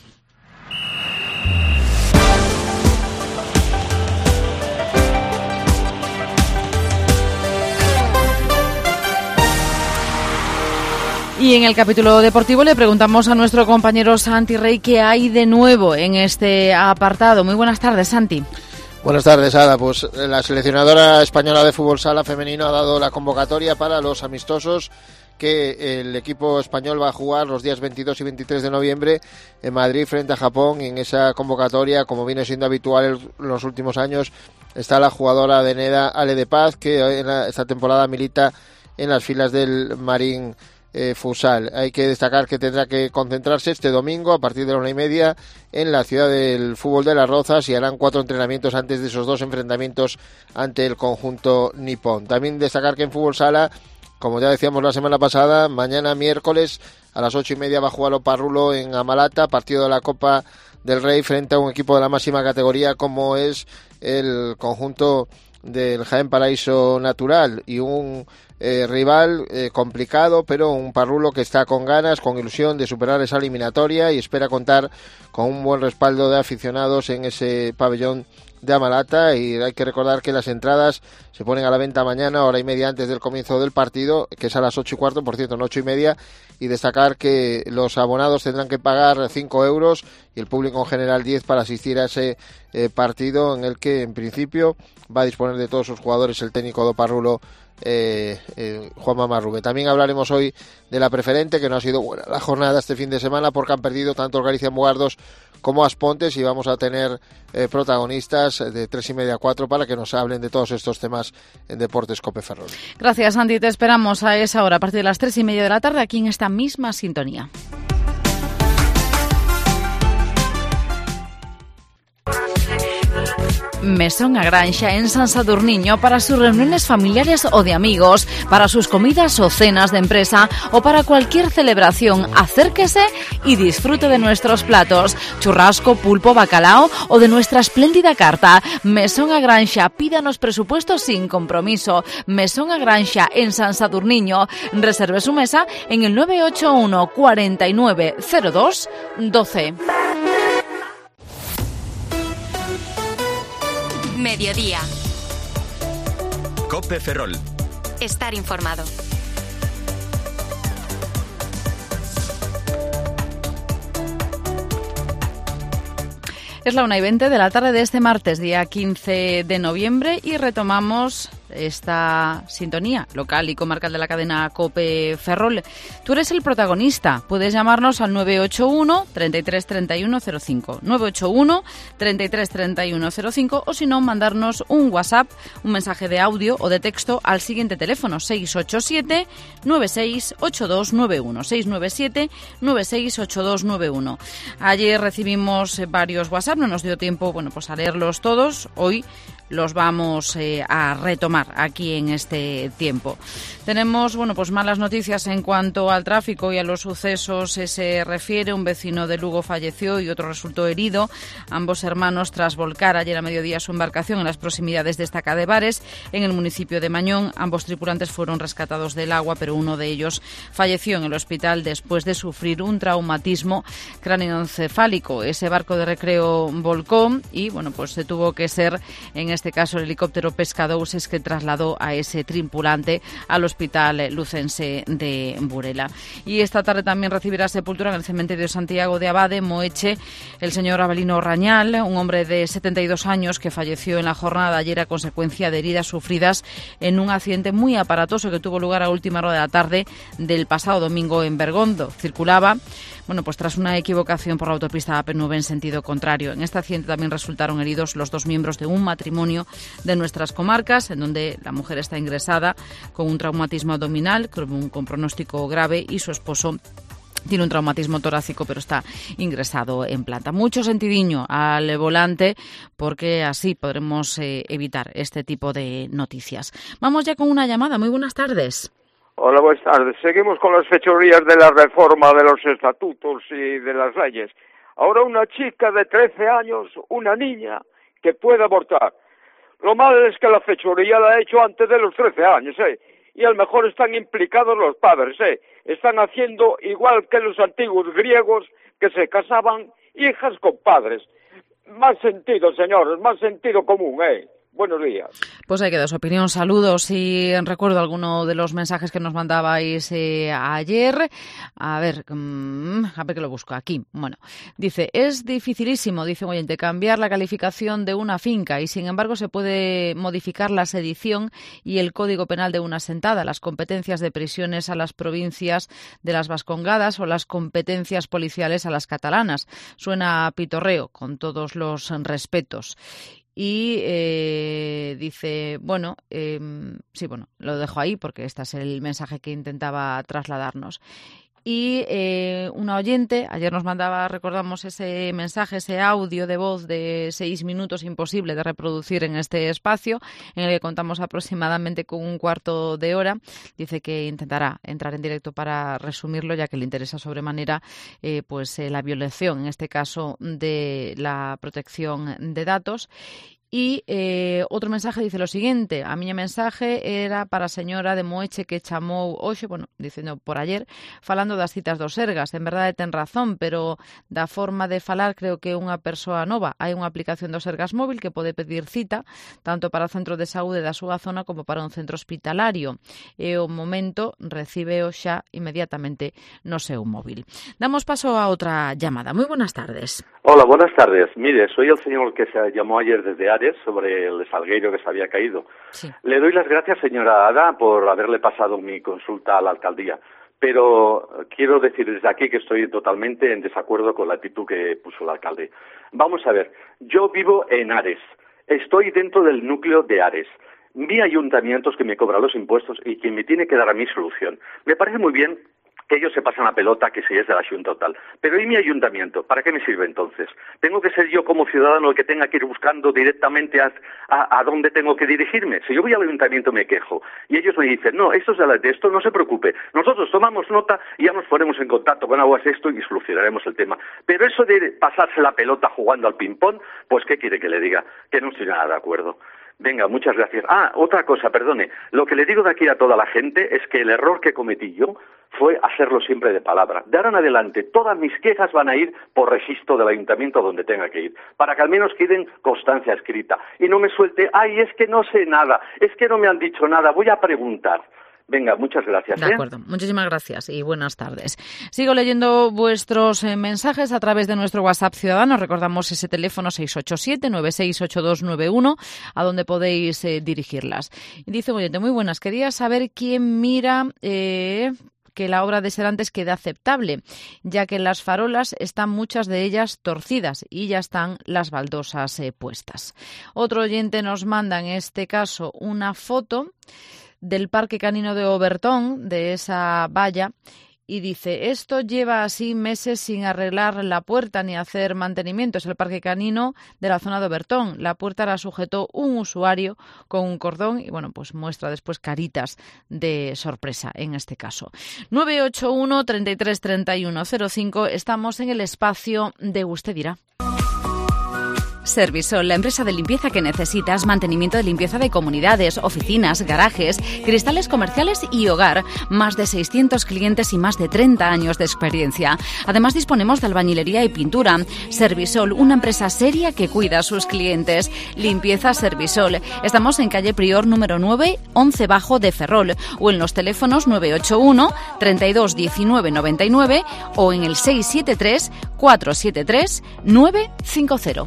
Y en el capítulo deportivo le preguntamos a nuestro compañero Santi Rey qué hay de nuevo en este apartado. Muy buenas tardes, Santi. Buenas tardes, Ada. Pues la seleccionadora española de fútbol sala femenino ha dado la convocatoria para los amistosos que el equipo español va a jugar los días veintidós y veintitrés de noviembre en Madrid frente a Japón. Y en esa convocatoria, como viene siendo habitual en los últimos años, está la jugadora de Neda, Ale de Paz, que en la, esta temporada milita en las filas del Marín eh, Futsal. Hay que destacar que tendrá que concentrarse este domingo a partir de la una y media en la ciudad del fútbol de Las Rozas y harán cuatro entrenamientos antes de esos dos enfrentamientos ante el conjunto nipón. También destacar que en fútbol sala, como ya decíamos la semana pasada, mañana miércoles a las ocho y media va a jugar Oparrulo en Amalata, partido de la Copa del Rey frente a un equipo de la máxima categoría como es el conjunto del Jaén Paraíso Natural, y un eh, rival eh, complicado, pero un Parrulo que está con ganas, con ilusión de superar esa eliminatoria y espera contar con un buen respaldo de aficionados en ese pabellón de Amalata, y hay que recordar que las entradas se ponen a la venta mañana, hora y media antes del comienzo del partido, que es a las ocho y cuarto, por cierto, no ocho y media, y destacar que los abonados tendrán que pagar cinco euros y el público en general diez para asistir a ese eh, partido, en el que en principio va a disponer de todos sus jugadores el técnico do Parrulo, eh, eh, Juanma Marrube. También hablaremos hoy de la preferente, que no ha sido buena la jornada este fin de semana porque han perdido tanto el Galicia Mugardos como Aspontes, y vamos a tener eh, protagonistas de tres y media a cuatro para que nos hablen de todos estos temas en Deportes Cope Ferrol. Gracias, Andy. Te esperamos a esa hora, a partir de las tres y media de la tarde, aquí en esta misma sintonía. Mesón a Granxa en San Sadurniño para sus reuniones familiares o de amigos, para sus comidas o cenas de empresa o para cualquier celebración. Acérquese y disfrute de nuestros platos, churrasco, pulpo, bacalao o de nuestra espléndida carta. Mesón a Granxa, pídanos presupuestos sin compromiso. Mesón a Granxa en San Sadurniño. Reserve su mesa en el nueve ocho uno, cuarenta y nueve, cero dos, doce. Mediodía. Cope Ferrol. Estar informado. Es la una y veinte de la tarde de este martes, día quince de noviembre, y retomamos esta sintonía local y comarcal de la cadena Cope Ferrol. Tú eres el protagonista. Puedes llamarnos al nueve ocho uno, treinta y tres, treinta y uno, cero cinco. nueve ocho uno, treinta y tres, treinta y uno, cero cinco, o si no, mandarnos un WhatsApp, un mensaje de audio o de texto al siguiente teléfono: seis ocho siete, nueve seis ocho dos nueve uno. seis nueve siete, nueve seis ocho dos nueve uno. Ayer recibimos varios WhatsApp, no nos dio tiempo, bueno, pues a leerlos todos. Hoy los vamos eh, a retomar aquí en este tiempo. Tenemos, bueno, pues malas noticias en cuanto al tráfico y a los sucesos eh, se refiere. Un vecino de Lugo falleció y otro resultó herido. Ambos hermanos, tras volcar ayer a mediodía su embarcación en las proximidades de Estaca de Bares, en el municipio de Mañón. Ambos tripulantes fueron rescatados del agua, pero uno de ellos falleció en el hospital después de sufrir un traumatismo cráneoencefálico. Ese barco de recreo volcó y, bueno, pues se tuvo que ser, en este caso, el helicóptero Pescadores, que trasladó a ese tripulante al hospital lucense de Burela. Y esta tarde también recibirá sepultura en el cementerio Santiago de Abade, Moeche, el señor Abelino Rañal, un hombre de setenta y dos años que falleció en la jornada de ayer a consecuencia de heridas sufridas en un accidente muy aparatoso que tuvo lugar a última hora de la tarde del pasado domingo en Bergondo. Circulaba, bueno, pues tras una equivocación por la autopista A P nueve en sentido contrario. En este accidente también resultaron heridos los dos miembros de un matrimonio de nuestras comarcas, en donde la mujer está ingresada con un traumatismo abdominal, con, con pronóstico grave, y su esposo tiene un traumatismo torácico, pero está ingresado en planta. Mucho sentidiño al volante, porque así podremos eh, evitar este tipo de noticias. Vamos ya con una llamada. Muy buenas tardes. Hola, buenas tardes. Seguimos con las fechorías de la reforma de los estatutos y de las leyes. Ahora una chica de trece años, una niña, que puede abortar. Lo malo es que la fechoría la ha hecho antes de los trece años, ¿eh? Y a lo mejor están implicados los padres, ¿eh? Están haciendo igual que los antiguos griegos, que se casaban hijas con padres. Más sentido, señores, más sentido común, ¿eh? Buenos días. Pues ahí queda su opinión. Saludos, y recuerdo alguno de los mensajes que nos mandabais eh, ayer. A ver, um, a ver que lo busco aquí. Bueno, dice, es dificilísimo, dice un oyente, cambiar la calificación de una finca, y sin embargo se puede modificar la sedición y el Código Penal de una sentada, las competencias de prisiones a las provincias de las vascongadas o las competencias policiales a las catalanas. Suena a pitorreo, con todos los respetos. Y eh, dice, bueno, eh, sí, bueno, lo dejo ahí porque este es el mensaje que intentaba trasladarnos. Y eh, una oyente, ayer nos mandaba, recordamos, ese mensaje, ese audio de voz de seis minutos, imposible de reproducir en este espacio, en el que contamos aproximadamente con un cuarto de hora. Dice que intentará entrar en directo para resumirlo, ya que le interesa sobremanera eh, pues eh, la violación, en este caso, de la protección de datos. Y eh, outro mensaje dice lo siguiente: a miña mensaje era para a señora de Moeche que chamou hoxe, bueno, dicendo por ayer, falando das citas do Sergas. En verdade ten razón, pero da forma de falar creo que é unha persoa nova. Hai unha aplicación do Sergas móvil que pode pedir cita tanto para o centro de saúde da súa zona como para un centro hospitalario. E o momento recíbeo xa inmediatamente no seu móvil. Damos paso a outra llamada. Muy buenas tardes. Hola, buenas tardes. Mire, soy el señor que se llamó ayer desde Ares sobre el salgueiro que se había caído. Sí. Le doy las gracias, señora Ada, por haberle pasado mi consulta a la alcaldía. Pero quiero decir desde aquí que estoy totalmente en desacuerdo con la actitud que puso el alcalde. Vamos a ver, yo vivo en Ares, estoy dentro del núcleo de Ares. Mi ayuntamiento es que me cobra los impuestos y quien me tiene que dar a mi solución. Me parece muy bien que ellos se pasan la pelota, que si es de la Junta o tal. Pero ¿y mi ayuntamiento? ¿Para qué me sirve entonces? ¿Tengo que ser yo como ciudadano el que tenga que ir buscando directamente a, a, a dónde tengo que dirigirme? Si yo voy al ayuntamiento me quejo y ellos me dicen, no, esto es de, la, de esto, no se preocupe, nosotros tomamos nota y ya nos ponemos en contacto con Aguas Esto y solucionaremos el tema. Pero eso de pasarse la pelota jugando al ping-pong, pues ¿qué quiere que le diga? Que no estoy nada de acuerdo. Venga, muchas gracias. Ah, otra cosa, perdone. Lo que le digo de aquí a toda la gente es que el error que cometí yo fue hacerlo siempre de palabra. De ahora en adelante, todas mis quejas van a ir por registro del ayuntamiento donde tenga que ir, para que al menos queden constancia escrita. Y no me suelte, ay, es que no sé nada, es que no me han dicho nada, voy a preguntar. Venga, muchas gracias. De ¿eh? acuerdo, muchísimas gracias y buenas tardes. Sigo leyendo vuestros eh, mensajes a través de nuestro WhatsApp Ciudadano. Recordamos ese teléfono seis ocho siete, nueve seis ocho dos nueve uno, a donde podéis eh, dirigirlas. Y dice un oyente, muy buenas, quería saber quién mira... Eh, que la obra de Serantes quede aceptable, ya que en las farolas están muchas de ellas torcidas y ya están las baldosas eh, puestas. Otro oyente nos manda en este caso una foto del Parque Canino de Obertón, de esa valla, y dice, esto lleva así meses sin arreglar la puerta ni hacer mantenimiento. Es el Parque Canino de la zona de Obertón. La puerta la sujetó un usuario con un cordón y, bueno, pues muestra después caritas de sorpresa en este caso. nueve ocho uno, treinta y tres, treinta y uno cero cinco. Estamos en el espacio de Usted dirá. Servisol, la empresa de limpieza que necesitas, mantenimiento de limpieza de comunidades, oficinas, garajes, cristales comerciales y hogar. Más de seiscientos clientes y más de treinta años de experiencia. Además disponemos de albañilería y pintura. Servisol, una empresa seria que cuida a sus clientes. Limpieza Servisol. Estamos en calle Prior número nueve, once bajo de Ferrol, o en los teléfonos nueve ocho uno, treinta y dos, diecinueve, noventa y nueve o en el seis siete tres, cuatro siete tres, nueve cinco cero.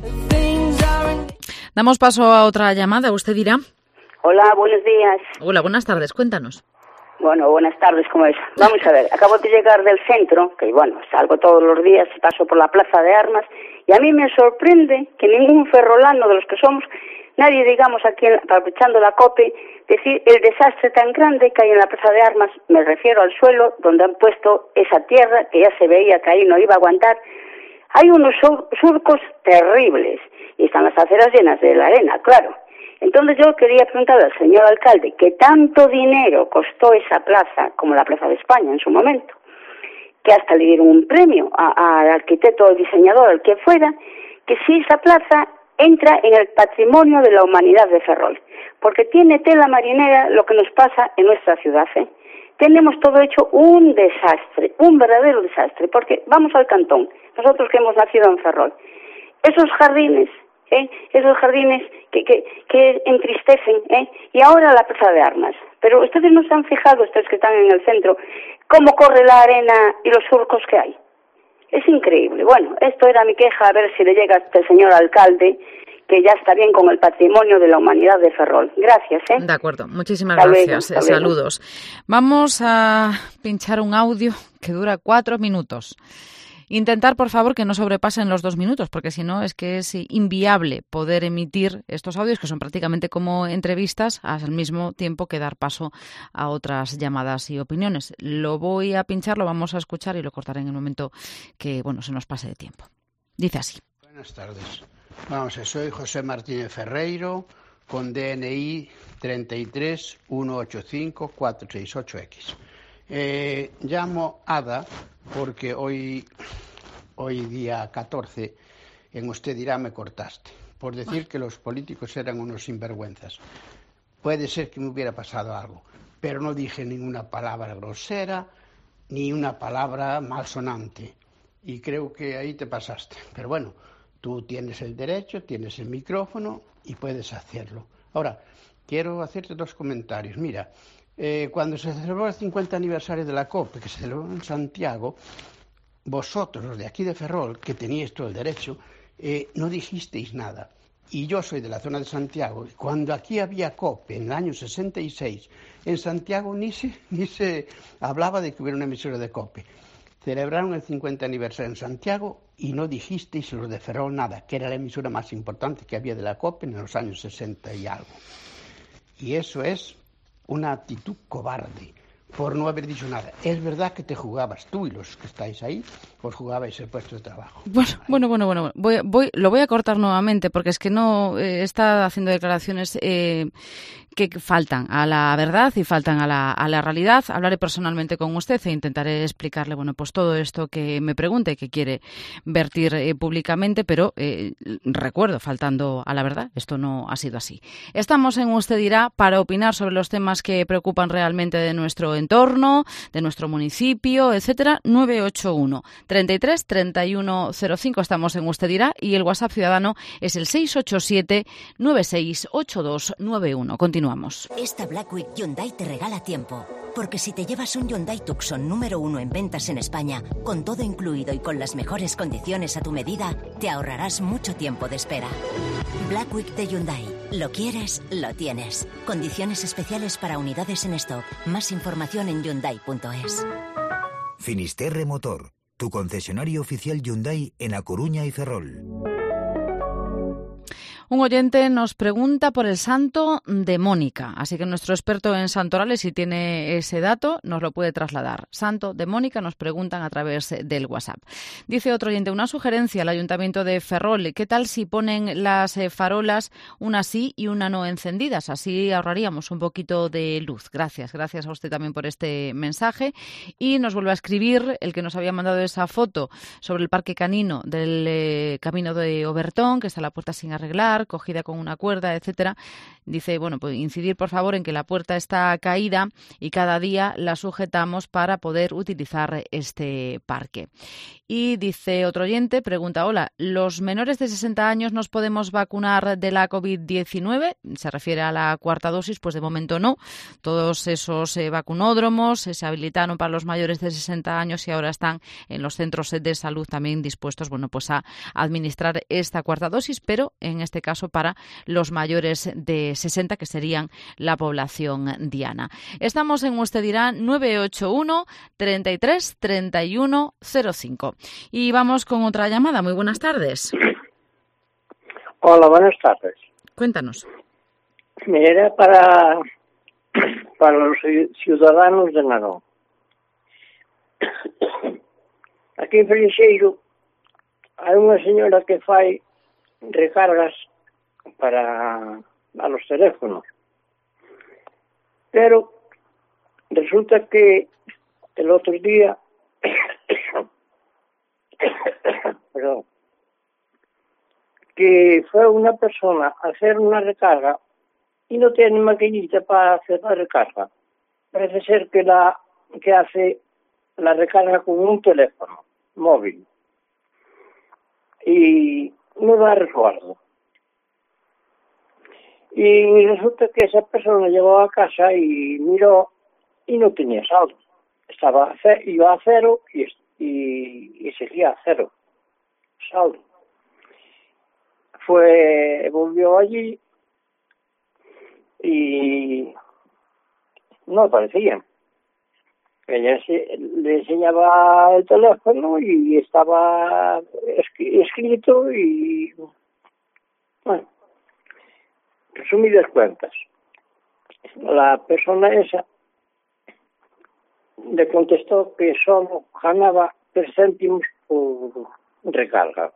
Damos paso a otra llamada, usted dirá. Hola, buenos días. Hola, buenas tardes, cuéntanos. Bueno, buenas tardes, ¿cómo es? Vamos a ver, acabo de llegar del centro, que bueno, salgo todos los días y paso por la Plaza de Armas, y a mí me sorprende que ningún ferrolano de los que somos, nadie, digamos, aquí aprovechando la COPE, decir el desastre tan grande que hay en la Plaza de Armas, me refiero al suelo donde han puesto esa tierra que ya se veía que ahí no iba a aguantar. Hay unos sur- surcos terribles y están las aceras llenas de la arena, claro. Entonces yo quería preguntar al señor alcalde que tanto dinero costó esa plaza, como la Plaza de España en su momento, que hasta le dieron un premio al arquitecto o diseñador, al que fuera, que si esa plaza entra en el patrimonio de la humanidad de Ferrol, porque tiene tela marinera lo que nos pasa en nuestra ciudad, ¿eh? Tenemos todo hecho un desastre, un verdadero desastre, porque vamos al cantón, nosotros que hemos nacido en Ferrol, esos jardines, ¿eh? esos jardines que, que, que entristecen, ¿eh? y ahora la Plaza de Armas. Pero ustedes no se han fijado, ustedes que están en el centro, cómo corre la arena y los surcos que hay. Es increíble. Bueno, esto era mi queja, a ver si le llega a este señor alcalde, que ya está bien con el patrimonio de la humanidad de Ferrol. Gracias, ¿eh? De acuerdo, muchísimas hasta gracias. Luego, hasta Saludos. Luego. Vamos a pinchar un audio que dura cuatro minutos. Intentar, por favor, que no sobrepasen los dos minutos, porque si no es que es inviable poder emitir estos audios, que son prácticamente como entrevistas, al mismo tiempo que dar paso a otras llamadas y opiniones. Lo voy a pinchar, lo vamos a escuchar y lo cortaré en el momento que, bueno, se nos pase de tiempo. Dice así. Buenas tardes. Vamos, soy José Martínez Ferreiro, con D N I treinta y tres, ciento ochenta y cinco, cuatrocientos sesenta y ocho equis. Eh, llamo Ada porque hoy, hoy día catorce, en Usted dirá me cortaste. por decir que los políticos eran unos sinvergüenzas. Puede ser que me hubiera pasado algo, pero no dije ninguna palabra grosera ni una palabra malsonante. Y creo que ahí te pasaste. Pero bueno, tú tienes el derecho, tienes el micrófono y puedes hacerlo. Ahora, quiero hacerte dos comentarios. Mira, eh, cuando se celebró el cincuenta aniversario de la COPE, que se celebró en Santiago, vosotros, los de aquí de Ferrol, que teníais todo el derecho, eh, no dijisteis nada. Y yo soy de la zona de Santiago, y cuando aquí había COPE, en el año sesenta y seis, en Santiago ni se, ni se hablaba de que hubiera una emisora de COPE. Celebraron el cincuenta aniversario en Santiago y no dijisteis los de Ferrol nada, que era la emisora más importante que había de la COPE en los años sesenta y algo. Y eso es una actitud cobarde, por no haber dicho nada. Es verdad que te jugabas tú y los que estáis ahí, os jugabais el puesto de trabajo. Bueno, bueno, bueno, bueno. Voy, voy, lo voy a cortar nuevamente porque es que no eh, está haciendo declaraciones eh, que faltan a la verdad y faltan a la, a la realidad. Hablaré personalmente con usted e intentaré explicarle, bueno, pues todo esto que me pregunte, que quiere vertir eh, públicamente, pero eh, recuerdo, faltando a la verdad, esto no ha sido así. Estamos en Usted Dirá para opinar sobre los temas que preocupan realmente de nuestro entorno, de nuestro municipio, etcétera. nueve ocho uno, treinta y tres, treinta y uno cero cinco. Estamos en Usted Dirá y el WhatsApp ciudadano es el seis ocho siete, nueve seis ocho dos nueve uno. Continuamos. Esta Black Week Hyundai te regala tiempo, porque si te llevas un Hyundai Tucson número uno en ventas en España, con todo incluido y con las mejores condiciones a tu medida, te ahorrarás mucho tiempo de espera. Black Week de Hyundai. Lo quieres, lo tienes. Condiciones especiales para unidades en stock. Más información en hyundai punto es. Finisterre Motor, tu concesionario oficial Hyundai en A Coruña y Ferrol. Un oyente nos pregunta por el santo de Mónica, así que nuestro experto en santorales, si tiene ese dato, nos lo puede trasladar. Santo de Mónica, nos preguntan a través del WhatsApp. Dice otro oyente, una sugerencia al Ayuntamiento de Ferrol, ¿qué tal si ponen las eh, farolas una sí y una no encendidas? Así ahorraríamos un poquito de luz. Gracias, gracias a usted también por este mensaje. Y nos vuelve a escribir el que nos había mandado esa foto sobre el parque canino del eh, camino de Obertón, que está la puerta sin arreglar, cogida con una cuerda, etcétera. Dice, bueno, pues incidir por favor en que la puerta está caída y cada día la sujetamos para poder utilizar este parque. Y dice otro oyente, pregunta, hola, ¿los menores de sesenta años nos podemos vacunar de la COVID diecinueve? Se refiere a la cuarta dosis, pues de momento no. Todos esos eh, vacunódromos eh, se habilitaron para los mayores de sesenta años y ahora están en los centros de salud también dispuestos, bueno, pues a administrar esta cuarta dosis, pero en este caso para los mayores de sesenta, que serían la población diana. Estamos en Usted Dirá nueve ocho uno, treinta y tres, treinta y uno cero cinco. Y vamos con otra llamada. Muy buenas tardes. Hola, buenas tardes. Cuéntanos. Me era para, para los ciudadanos de Narón. Aquí en Felixeiro hai unha señora que fai recargas para a los teléfonos, pero resulta que el otro día perdón, que fue una persona a hacer una recarga y no tiene maquinita para hacer la recarga. Parece ser que la que hace la recarga con un teléfono móvil y no da resguardo. Y resulta que esa persona llegó a casa y miró y no tenía saldo. Estaba a cero, iba a cero y, y, y seguía a cero saldo. Fue, volvió allí y no aparecía. Ella se, le enseñaba el teléfono y estaba escrito y bueno, resumidas cuentas, la persona esa le contestó que solo ganaba tres céntimos por recarga.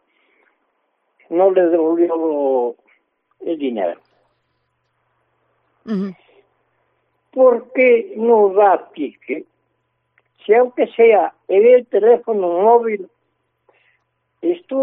No le devolvió el dinero. Uh-huh. Porque no da pique, si aunque sea en el teléfono móvil, esto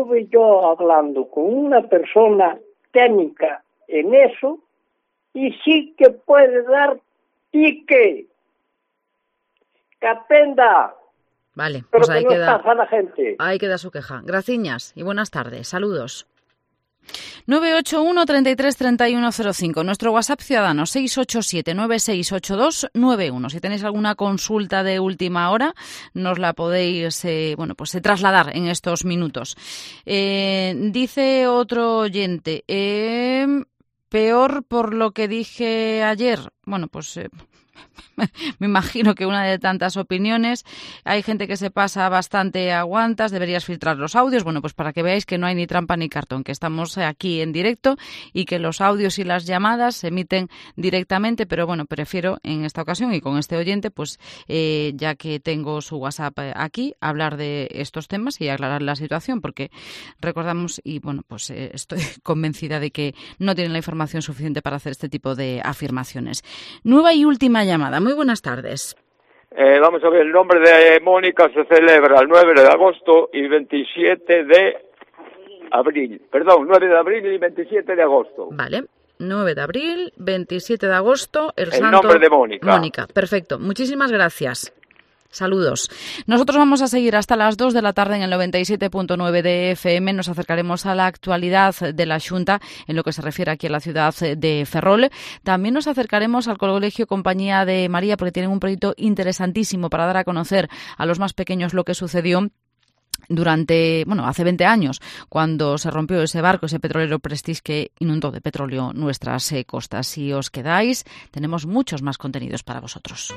estuve yo hablando con una persona técnica en eso y sí que puede dar pique. Que aprenda. Vale, pero pues que ahí no queda, estafa a la gente. ahí queda su queja. Graciñas y buenas tardes. Saludos. nueve ocho uno, treinta y tres, treinta y uno cero cinco. Nuestro WhatsApp ciudadano seis ocho siete, nueve seis ocho dos, nueve uno. Si tenéis alguna consulta de última hora, nos la podéis eh, bueno, pues, eh, trasladar en estos minutos. Eh, dice otro oyente, eh, peor por lo que dije ayer. Bueno, pues... Eh, me imagino que una de tantas opiniones. Hay gente que se pasa bastante a aguantas, deberías filtrar los audios. Bueno, pues para que veáis que no hay ni trampa ni cartón, que estamos aquí en directo y que los audios y las llamadas se emiten directamente, pero bueno, prefiero en esta ocasión y con este oyente, pues eh, ya que tengo su WhatsApp aquí, hablar de estos temas y aclarar la situación, porque recordamos y bueno, pues eh, estoy convencida de que no tienen la información suficiente para hacer este tipo de afirmaciones. Nueva y última llamada. Muy buenas tardes. Eh, vamos a ver, el nombre de Mónica se celebra el nueve de agosto y veintisiete de abril. Perdón, nueve de abril y veintisiete de agosto. Vale, nueve de abril, veintisiete de agosto, el, el santo... nombre de Mónica. Mónica, perfecto. Muchísimas gracias. Saludos. Nosotros vamos a seguir hasta las dos de la tarde en el noventa y siete punto nueve de F M. Nos acercaremos a la actualidad de la Xunta en lo que se refiere aquí a la ciudad de Ferrol. También nos acercaremos al Colegio Compañía de María porque tienen un proyecto interesantísimo para dar a conocer a los más pequeños lo que sucedió durante, bueno, hace veinte años, cuando se rompió ese barco, ese petrolero Prestige que inundó de petróleo nuestras eh, costas. Si os quedáis, tenemos muchos más contenidos para vosotros.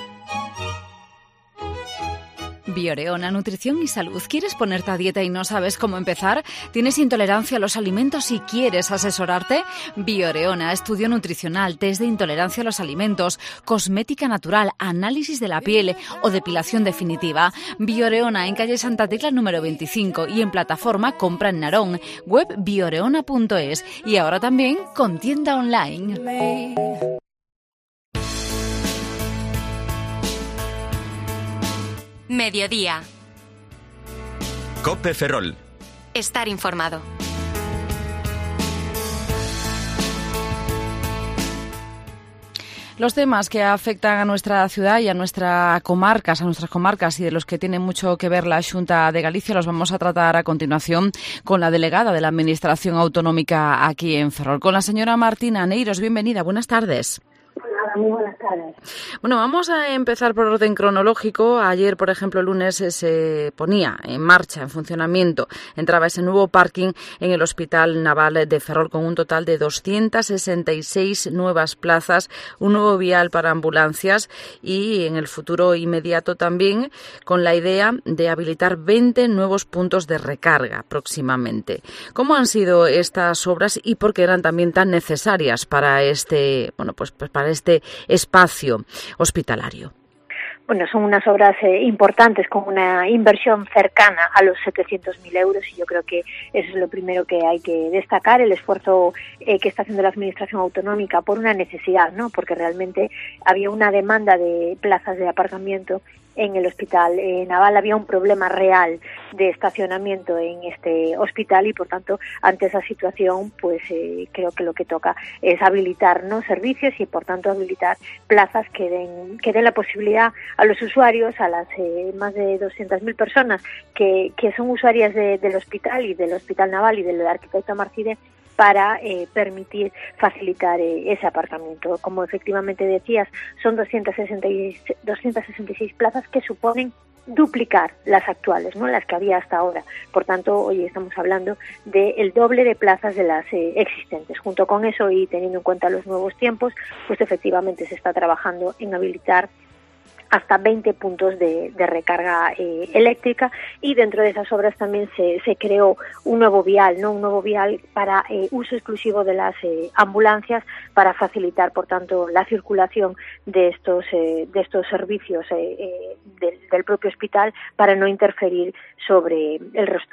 Bioreona, nutrición y salud. ¿Quieres ponerte a dieta y no sabes cómo empezar? ¿Tienes intolerancia a los alimentos y quieres asesorarte? Bioreona, estudio nutricional, test de intolerancia a los alimentos, cosmética natural, análisis de la piel o depilación definitiva. Bioreona en calle Santa Tecla número veinticinco y en plataforma Compra en Narón, web bioreona punto es y ahora también con tienda online. Mediodía. Cope Ferrol. Estar informado. Los temas que afectan a nuestra ciudad y a nuestras comarcas, a nuestras comarcas y de los que tiene mucho que ver la Xunta de Galicia los vamos a tratar a continuación con la delegada de la Administración Autonómica aquí en Ferrol, con la señora Martina Neiros. Bienvenida, buenas tardes. Muy buenas tardes. Bueno, vamos a empezar por orden cronológico. Ayer, por ejemplo, el lunes se ponía en marcha, en funcionamiento, entraba ese nuevo parking en el Hospital Naval de Ferrol con un total de doscientas sesenta y seis nuevas plazas, un nuevo vial para ambulancias y en el futuro inmediato también con la idea de habilitar veinte nuevos puntos de recarga próximamente. ¿Cómo han sido estas obras y por qué eran también tan necesarias para este, bueno, pues para este espacio hospitalario? Bueno, son unas obras eh, importantes con una inversión cercana a los setecientos mil euros y yo creo que eso es lo primero que hay que destacar, el esfuerzo eh, que está haciendo la Administración Autonómica por una necesidad, ¿no? Porque realmente había una demanda de plazas de aparcamiento en el Hospital eh, Naval, había un problema real de estacionamiento en este hospital y por tanto ante esa situación pues eh, creo que lo que toca es habilitar no servicios y por tanto habilitar plazas que den que den la posibilidad a los usuarios, a las eh, más de doscientas mil personas que, que son usuarias de, del hospital y del Hospital Naval y del arquitecto Marcide para eh, permitir facilitar eh, ese aparcamiento. Como efectivamente decías, son doscientas sesenta y seis plazas que suponen duplicar las actuales, ¿no? Las que había hasta ahora. Por tanto, hoy estamos hablando del doble de plazas de las eh, existentes. Junto con eso y teniendo en cuenta los nuevos tiempos, pues efectivamente se está trabajando en habilitar hasta veinte puntos de, de recarga eh, eléctrica y dentro de esas obras también se, se creó un nuevo vial, ¿no? Un nuevo vial para eh, uso exclusivo de las eh, ambulancias para facilitar, por tanto, la circulación de estos eh, de estos servicios eh, eh, del, del propio hospital para no interferir sobre el resto de,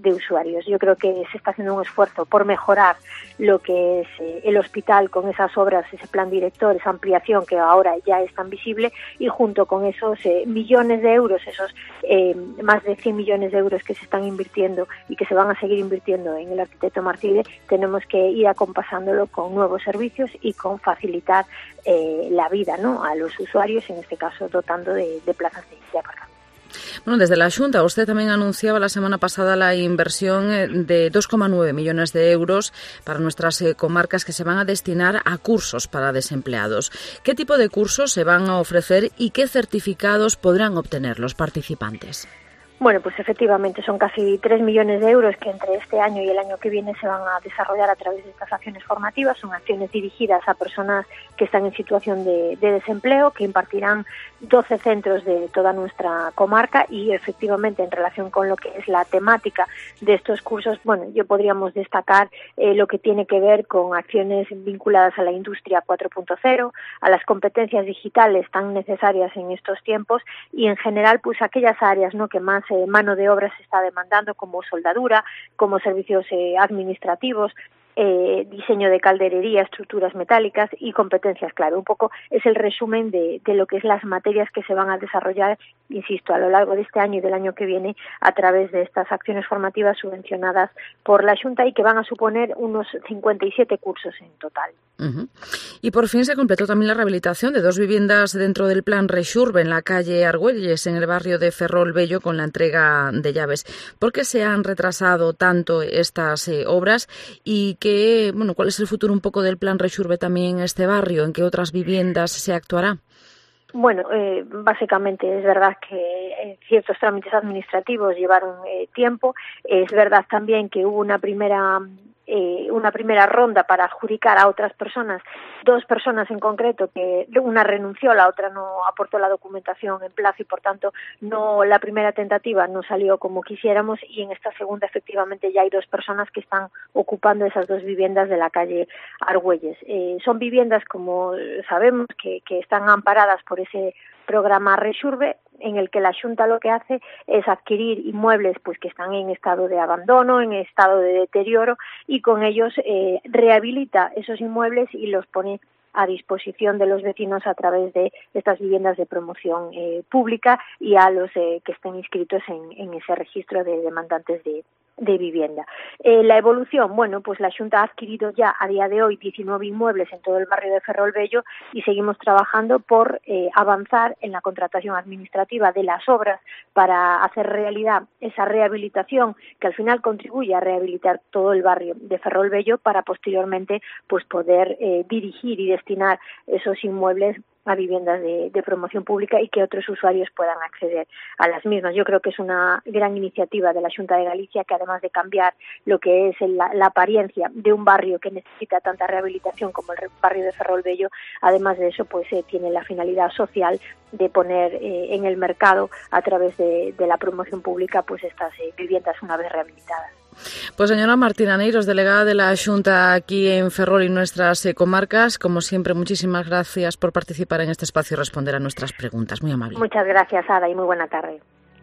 de usuarios. Yo creo que se está haciendo un esfuerzo por mejorar lo que es eh, el hospital con esas obras, ese plan director, esa ampliación que ahora ya es tan visible, y junto con esos eh, millones de euros, esos eh, más de cien millones de euros que se están invirtiendo y que se van a seguir invirtiendo en el Arquitecto Martínez, tenemos que ir acompasándolo con nuevos servicios y con facilitar eh, la vida, ¿no?, a los usuarios, en este caso dotando de, de plazas de, de aparcamiento. Bueno, desde la Xunta, usted también anunciaba la semana pasada la inversión de dos coma nueve millones de euros para nuestras eh, comarcas que se van a destinar a cursos para desempleados. ¿Qué tipo de cursos se van a ofrecer y qué certificados podrán obtener los participantes? Bueno, pues efectivamente son casi tres millones de euros que entre este año y el año que viene se van a desarrollar a través de estas acciones formativas. Son acciones dirigidas a personas que están en situación de, de desempleo, que impartirán doce centros de toda nuestra comarca, y efectivamente en relación con lo que es la temática de estos cursos, bueno, yo podríamos destacar eh, lo que tiene que ver con acciones vinculadas a la industria cuatro punto cero, a las competencias digitales tan necesarias en estos tiempos, y en general pues aquellas áreas, ¿no?, que más eh, mano de obra se está demandando, como soldadura, como servicios eh, administrativos, Eh, diseño de calderería, estructuras metálicas y competencias, claro. Un poco es el resumen de, de lo que es las materias que se van a desarrollar, insisto, a lo largo de este año y del año que viene a través de estas acciones formativas subvencionadas por la Xunta y que van a suponer unos cincuenta y siete cursos en total. Uh-huh. Y por fin se completó también la rehabilitación de dos viviendas dentro del plan Rexurbe en la calle Argüelles, en el barrio de Ferrol Bello, con la entrega de llaves. ¿Por qué se han retrasado tanto estas eh, obras y que, bueno, cuál es el futuro un poco del plan Rexurbe también en este barrio? ¿En qué otras viviendas se actuará? Bueno, eh, básicamente es verdad que eh, ciertos trámites administrativos llevaron eh, tiempo. Es verdad también que hubo una primera eh, una primera ronda para adjudicar a otras personas, dos personas en concreto, que una renunció, la otra no aportó la documentación en plazo y por tanto no, la primera tentativa no salió como quisiéramos, y en esta segunda efectivamente ya hay dos personas que están ocupando esas dos viviendas de la calle Argüelles. Eh, son viviendas, como sabemos, que, que están amparadas por ese programa Rexurbe, en el que la Xunta lo que hace es adquirir inmuebles pues que están en estado de abandono, en estado de deterioro, y con ellos eh, rehabilita esos inmuebles y los pone a disposición de los vecinos a través de estas viviendas de promoción eh, pública y a los eh, que estén inscritos en, en ese registro de demandantes de, de vivienda. Eh, la evolución, bueno, pues la Xunta ha adquirido ya a día de hoy diecinueve inmuebles en todo el barrio de Ferrol Bello y seguimos trabajando por eh, avanzar en la contratación administrativa de las obras para hacer realidad esa rehabilitación que al final contribuye a rehabilitar todo el barrio de Ferrol Bello, para posteriormente pues poder eh, dirigir y destinar esos inmuebles a viviendas de, de promoción pública y que otros usuarios puedan acceder a las mismas. Yo creo que es una gran iniciativa de la Xunta de Galicia, que además de cambiar lo que es la, la apariencia de un barrio que necesita tanta rehabilitación como el barrio de Ferrol Bello, además de eso pues eh, tiene la finalidad social de poner eh, en el mercado a través de, de la promoción pública pues estas eh, viviendas una vez rehabilitadas. Pues señora Martina Neiros, delegada de la Xunta aquí en Ferrol y nuestras eh, comarcas, como siempre, muchísimas gracias por participar en este espacio y responder a nuestras preguntas. Muy amable. Muchas gracias, Ada, y muy buena tarde.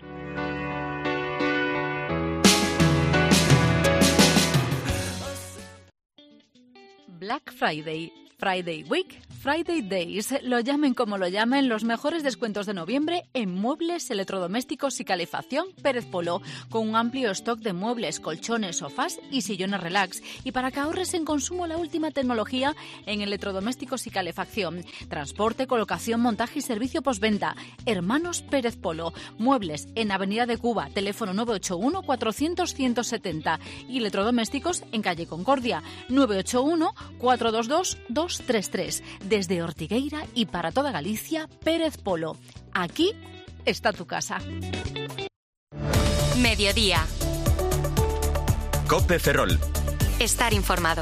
Black Friday, Friday Week, Friday Days, lo llamen como lo llamen, los mejores descuentos de noviembre en muebles, electrodomésticos y calefacción Pérez Polo, con un amplio stock de muebles, colchones, sofás y sillones relax. Y para que ahorres en consumo, la última tecnología en electrodomésticos y calefacción, transporte, colocación, montaje y servicio postventa. Hermanos Pérez Polo, muebles en Avenida de Cuba, teléfono nueve ocho uno, cuatrocientos, ciento setenta, y electrodomésticos en calle Concordia, nueve ocho uno, cuatro dos dos, dos tres tres. Desde Ortigueira y para toda Galicia, Pérez Polo. Aquí está tu casa. Mediodía. COPE Ferrol. Estar informado.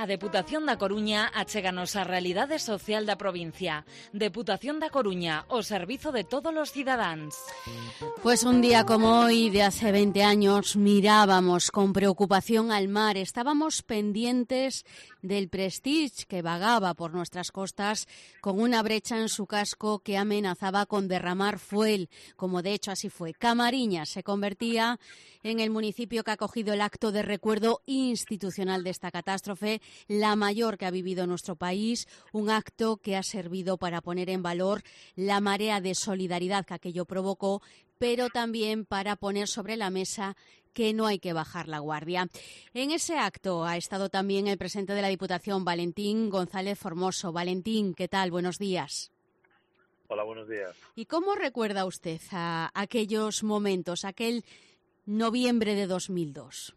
Deputación da Coruña achéganos a realidade social da provincia. Deputación da Coruña, o servizo de todos los cidadáns. Pues un día como hoy, de hace veinte años, mirábamos con preocupación al mar. Estábamos pendientes del Prestige que vagaba por nuestras costas con una brecha en su casco que amenazaba con derramar fuel, como de hecho así fue. Camariñas se convertía en el municipio que ha acogido el acto de recuerdo institucional de esta catástrofe, la mayor que ha vivido nuestro país, un acto que ha servido para poner en valor la marea de solidaridad que aquello provocó, pero también para poner sobre la mesa que no hay que bajar la guardia. En ese acto ha estado también el presidente de la Diputación, Valentín González Formoso. Valentín, ¿qué tal? Buenos días. Hola, buenos días. ¿Y cómo recuerda usted a aquellos momentos, aquel noviembre de dos mil dos?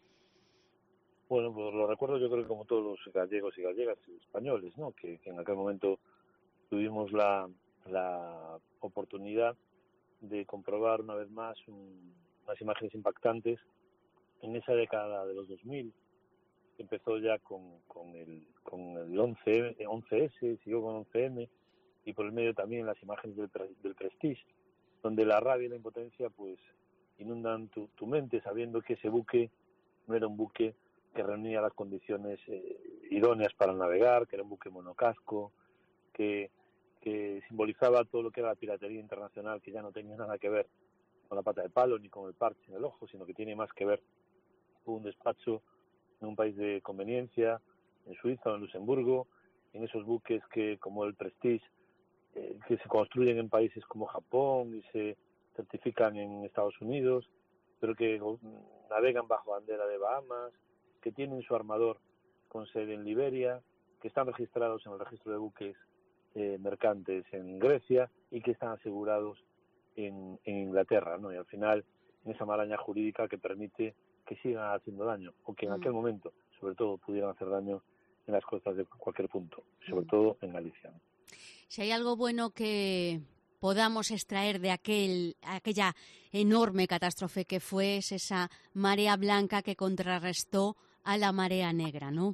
Bueno, pues lo recuerdo yo creo que como todos los gallegos y gallegas y españoles, ¿no? Que, que en aquel momento tuvimos la, la oportunidad de comprobar una vez más un, unas imágenes impactantes en esa década de los dos mil, que empezó ya con, con el con el once ese, siguió con once eme, y por el medio también las imágenes del, del Prestige, donde la rabia y la impotencia pues inundan tu, tu mente, sabiendo que ese buque no era un buque que reunía las condiciones eh, idóneas para navegar, que era un buque monocasco, que, que simbolizaba todo lo que era la piratería internacional, que ya no tenía nada que ver con la pata de palo ni con el parche en el ojo, sino que tiene más que ver con un despacho en un país de conveniencia, en Suiza o en Luxemburgo, en esos buques que, como el Prestige, eh, que se construyen en países como Japón y se certifican en Estados Unidos, pero que navegan bajo bandera de Bahamas, que tienen su armador con sede en Liberia, que están registrados en el registro de buques eh, mercantes en Grecia y que están asegurados en, en Inglaterra, ¿no? Y al final, en esa maraña jurídica que permite que sigan haciendo daño, o que en mm. aquel momento, sobre todo, pudieran hacer daño en las costas de cualquier punto, sobre mm. todo en Galicia, ¿no? Si hay algo bueno que podamos extraer de aquel aquella enorme catástrofe que fue, es esa marea blanca que contrarrestó a la marea negra, ¿no?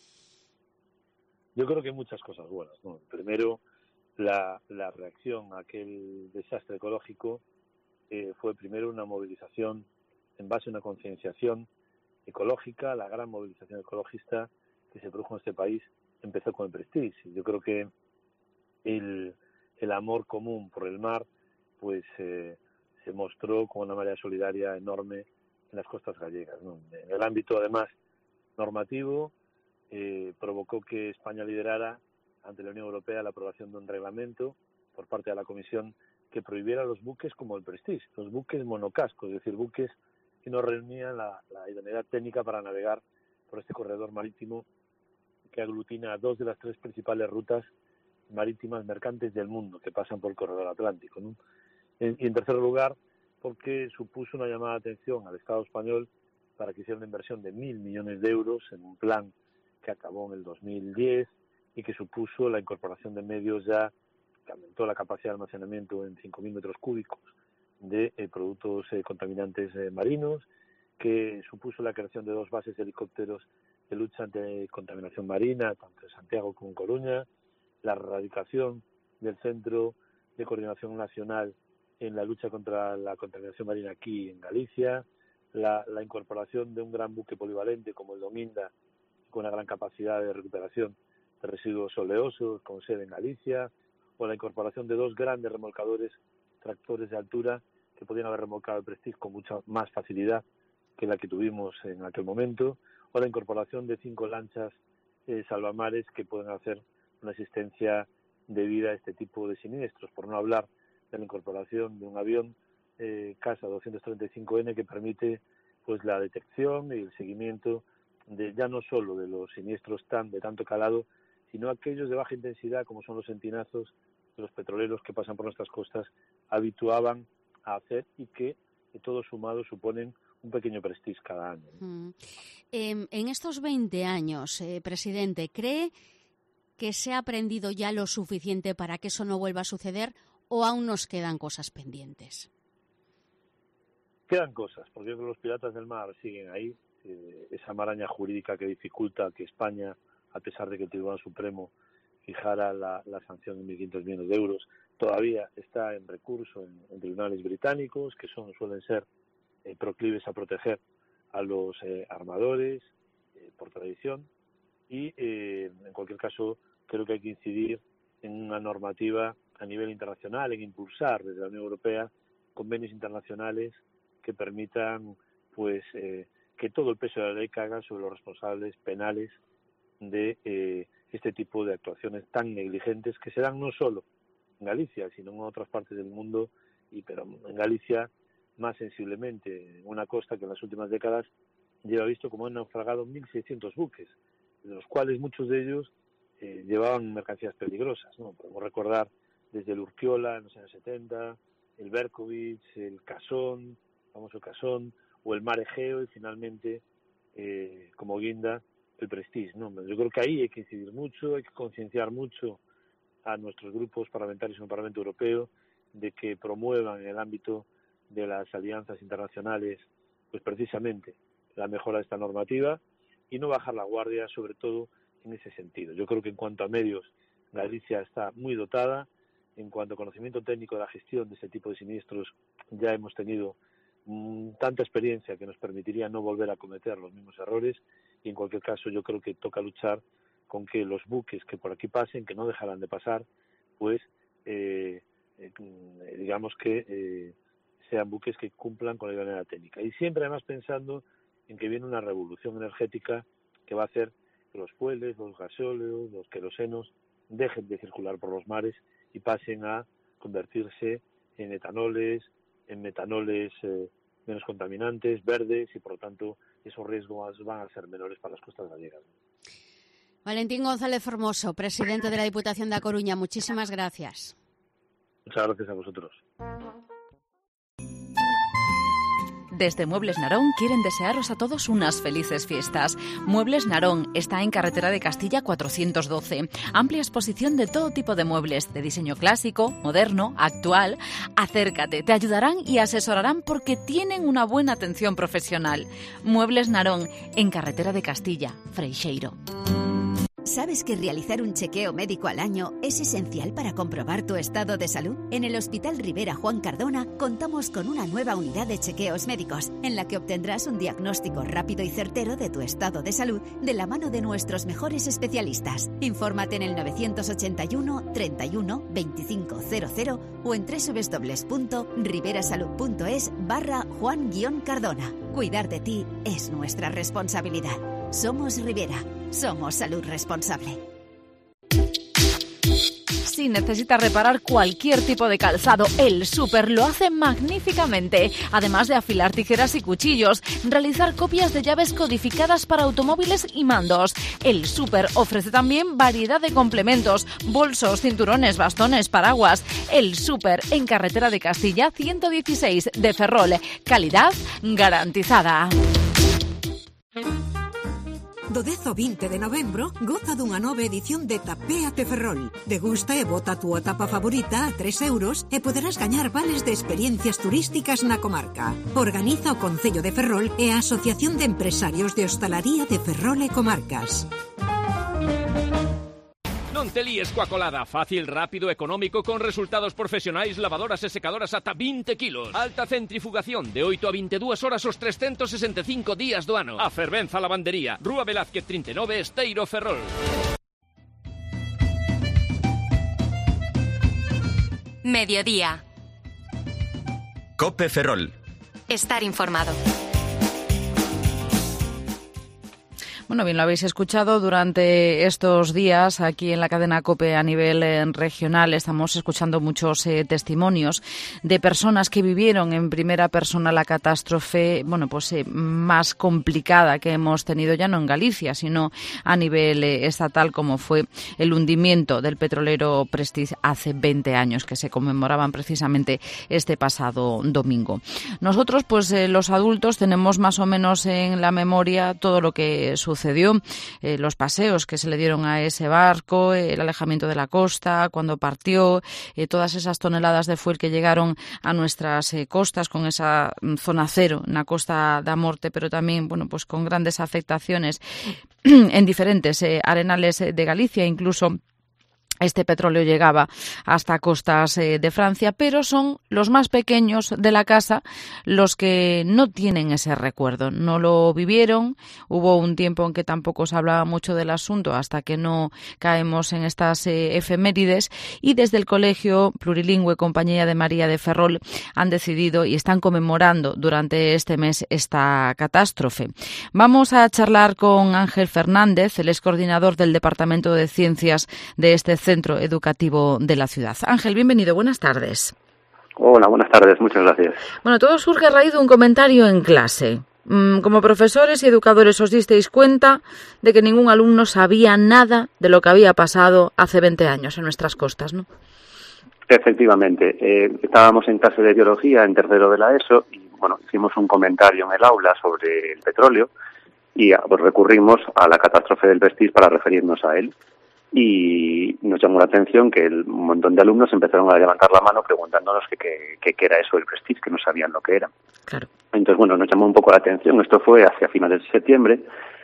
Yo creo que hay muchas cosas buenas, ¿no? Primero, la, la reacción a aquel desastre ecológico eh, fue primero una movilización en base a una concienciación ecológica. La gran movilización ecologista que se produjo en este país empezó con el Prestige. Yo creo que el el amor común por el mar pues eh, se mostró con una marea solidaria enorme en las costas gallegas, ¿no? En el ámbito además normativo eh, provocó que España liderara ante la Unión Europea la aprobación de un reglamento por parte de la Comisión que prohibiera los buques como el Prestige, los buques monocascos, es decir, buques que no reunían la, la idoneidad técnica para navegar por este corredor marítimo que aglutina dos de las tres principales rutas marítimas mercantes del mundo que pasan por el corredor atlántico, ¿no? Y en tercer lugar, porque supuso una llamada de atención al Estado español para que hiciera una inversión de mil millones de euros en un plan que acabó en el dos mil diez y que supuso la incorporación de medios ya que aumentó la capacidad de almacenamiento en cinco mil metros cúbicos de eh, productos eh, contaminantes eh, marinos, que supuso la creación de dos bases de helicópteros de lucha ante contaminación marina, tanto en Santiago como en Coruña, la erradicación del Centro de Coordinación Nacional en la lucha contra la contaminación marina aquí en Galicia, la, la incorporación de un gran buque polivalente como el Dominda, con una gran capacidad de recuperación de residuos oleosos, con sede en Galicia, o la incorporación de dos grandes remolcadores tractores de altura que podían haber remolcado el Prestige con mucha más facilidad que la que tuvimos en aquel momento, o la incorporación de cinco lanchas eh, salvamares que pueden hacer una asistencia debida a este tipo de siniestros, por no hablar de la incorporación de un avión eh, Casa doscientos treinta y cinco ene que permite pues la detección y el seguimiento de ya no solo de los siniestros tan de tanto calado, sino aquellos de baja intensidad como son los entinazos de los petroleros que pasan por nuestras costas habituaban a hacer y que, que todos sumados suponen un pequeño Prestige cada año. Mm. Eh, en estos veinte años, eh, presidente, ¿cree que se ha aprendido ya lo suficiente para que eso no vuelva a suceder o aún nos quedan cosas pendientes? Quedan cosas, porque yo creo que los piratas del mar siguen ahí, eh, esa maraña jurídica que dificulta que España, a pesar de que el Tribunal Supremo fijara la, la sanción en mil quinientos millones de euros, todavía está en recurso en, en tribunales británicos, que son suelen ser eh, proclives a proteger a los eh, armadores eh, por tradición, y eh, en cualquier caso creo que hay que incidir en una normativa a nivel internacional, en impulsar desde la Unión Europea convenios internacionales que permitan pues eh, que todo el peso de la ley caiga sobre los responsables penales de eh, este tipo de actuaciones tan negligentes que se dan no solo en Galicia, sino en otras partes del mundo, y pero en Galicia más sensiblemente, en una costa que en las últimas décadas lleva visto como han naufragado mil seiscientos buques, de los cuales muchos de ellos eh, llevaban mercancías peligrosas, ¿no? Podemos recordar desde el Urquiola en los años setenta, el Berkovich, el Casón, el famoso Casón, o el Mar Egeo, y finalmente, eh, como guinda, el Prestige, ¿no? Yo creo que ahí hay que incidir mucho, hay que concienciar mucho a nuestros grupos parlamentarios en el Parlamento Europeo de que promuevan en el ámbito de las alianzas internacionales, pues precisamente la mejora de esta normativa y no bajar la guardia, sobre todo en ese sentido. Yo creo que en cuanto a medios, Galicia está muy dotada. En cuanto a conocimiento técnico de la gestión de este tipo de siniestros, ya hemos tenido mmm, tanta experiencia que nos permitiría no volver a cometer los mismos errores, y en cualquier caso yo creo que toca luchar con que los buques que por aquí pasen, que no dejarán de pasar, pues eh, eh, digamos que eh, sean buques que cumplan con la idoneidad técnica. Y siempre además pensando en que viene una revolución energética que va a hacer que los fueles, los gasóleos, los querosenos dejen de circular por los mares y pasen a convertirse en etanoles, en metanoles eh, menos contaminantes, verdes, y por lo tanto esos riesgos van a ser menores para las costas gallegas. Valentín González Formoso, presidente de la Diputación de A Coruña, muchísimas gracias. Muchas gracias a vosotros. Desde Muebles Narón quieren desearos a todos unas felices fiestas. Muebles Narón está en Carretera de Castilla cuatrocientos doce. Amplia exposición de todo tipo de muebles, de diseño clásico, moderno, actual. Acércate, te ayudarán y asesorarán porque tienen una buena atención profesional. Muebles Narón, en Carretera de Castilla, Freixeiro. ¿Sabes que realizar un chequeo médico al año es esencial para comprobar tu estado de salud? En el Hospital Rivera Juan Cardona contamos con una nueva unidad de chequeos médicos en la que obtendrás un diagnóstico rápido y certero de tu estado de salud de la mano de nuestros mejores especialistas. Infórmate en el novecientos ochenta y uno, treinta y uno, veinticinco cero cero o en doble u doble u doble u punto riverasalud punto es barra Juan Cardona. Cuidar de ti es nuestra responsabilidad. Somos Rivera. Somos salud responsable. Si necesitas reparar cualquier tipo de calzado, El Súper lo hace magníficamente. Además de afilar tijeras y cuchillos, realizar copias de llaves codificadas para automóviles y mandos. El Súper ofrece también variedad de complementos, bolsos, cinturones, bastones, paraguas. El Súper en Carretera de Castilla ciento dieciséis de Ferrol. Calidad garantizada. Do dez ao vinte de novembro, goza dunha nova edición de Tapéate Ferrol. Degusta e bota a túa tapa favorita a tres euros e poderás gañar vales de experiencias turísticas na comarca. Organiza o Concello de Ferrol e a Asociación de Empresarios de Hostalaría de Ferrol e Comarcas. Non te líes coa colada. Fácil, rápido, económico, con resultados profesionais, lavadoras e secadoras ata vinte kilos. Alta centrifugación de oito a veintidúas horas os trescentos sesenta e cinco días do ano. A Fervenza Lavandería, Rúa Velázquez trinta e nove, Esteiro, Ferrol. Mediodía. COPE Ferrol. Estar informado. Bueno, bien, lo habéis escuchado durante estos días aquí en la cadena COPE a nivel eh, regional. Estamos escuchando muchos eh, testimonios de personas que vivieron en primera persona la catástrofe, bueno, pues eh, más complicada que hemos tenido ya no en Galicia, sino a nivel eh, estatal, como fue el hundimiento del petrolero Prestige hace veinte años, que se conmemoraban precisamente este pasado domingo. Nosotros, pues eh, los adultos, tenemos más o menos en la memoria todo lo que sucede sucedió, eh, los paseos que se le dieron a ese barco, eh, el alejamiento de la costa, cuando partió, eh, todas esas toneladas de fuel que llegaron a nuestras eh, costas con esa zona cero en la Costa da Morte, pero también, bueno, pues con grandes afectaciones en diferentes eh, arenales de Galicia, incluso este petróleo llegaba hasta costas eh, de Francia, pero son los más pequeños de la casa los que no tienen ese recuerdo, no lo vivieron. Hubo un tiempo en que tampoco se hablaba mucho del asunto hasta que no caemos en estas eh, efemérides, y desde el Colegio Plurilingüe Compañía de María de Ferrol han decidido y están conmemorando durante este mes esta catástrofe. Vamos a charlar con Ángel Fernández, el ex coordinador del Departamento de Ciencias de este Centro Educativo de la ciudad. Ángel, bienvenido, buenas tardes. Hola, buenas tardes, muchas gracias. Bueno, todo surge a raíz de un comentario en clase. Como profesores y educadores os disteis cuenta de que ningún alumno sabía nada de lo que había pasado hace veinte años en nuestras costas, ¿no? Efectivamente, eh, estábamos en clase de biología en tercero de la ESO y bueno, hicimos un comentario en el aula sobre el petróleo y pues, recurrimos a la catástrofe del Prestige para referirnos a él. Y nos llamó la atención que el, un montón de alumnos empezaron a levantar la mano preguntándonos qué que, que, que era eso del Prestige, que no sabían lo que era. Claro. Entonces, bueno, nos llamó un poco la atención. Esto fue hacia finales de septiembre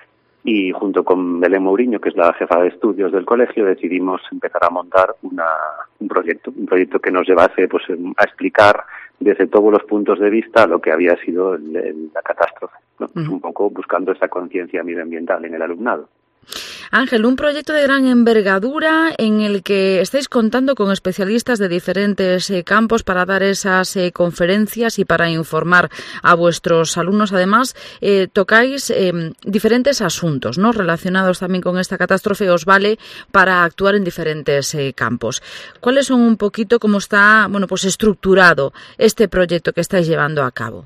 y junto con Belén Mourinho, que es la jefa de estudios del colegio, decidimos empezar a montar una, un proyecto, un proyecto que nos llevase pues, a explicar desde todos los puntos de vista lo que había sido el, el, la catástrofe, ¿no? Uh-huh. Pues un poco buscando esa conciencia medioambiental en el alumnado. Ángel, un proyecto de gran envergadura en el que estáis contando con especialistas de diferentes eh, campos para dar esas eh, conferencias y para informar a vuestros alumnos. Además, eh, tocáis eh, diferentes asuntos, ¿no?, relacionados también con esta catástrofe. Os vale para actuar en diferentes eh, campos. ¿Cuáles son un poquito cómo está, bueno, pues estructurado este proyecto que estáis llevando a cabo?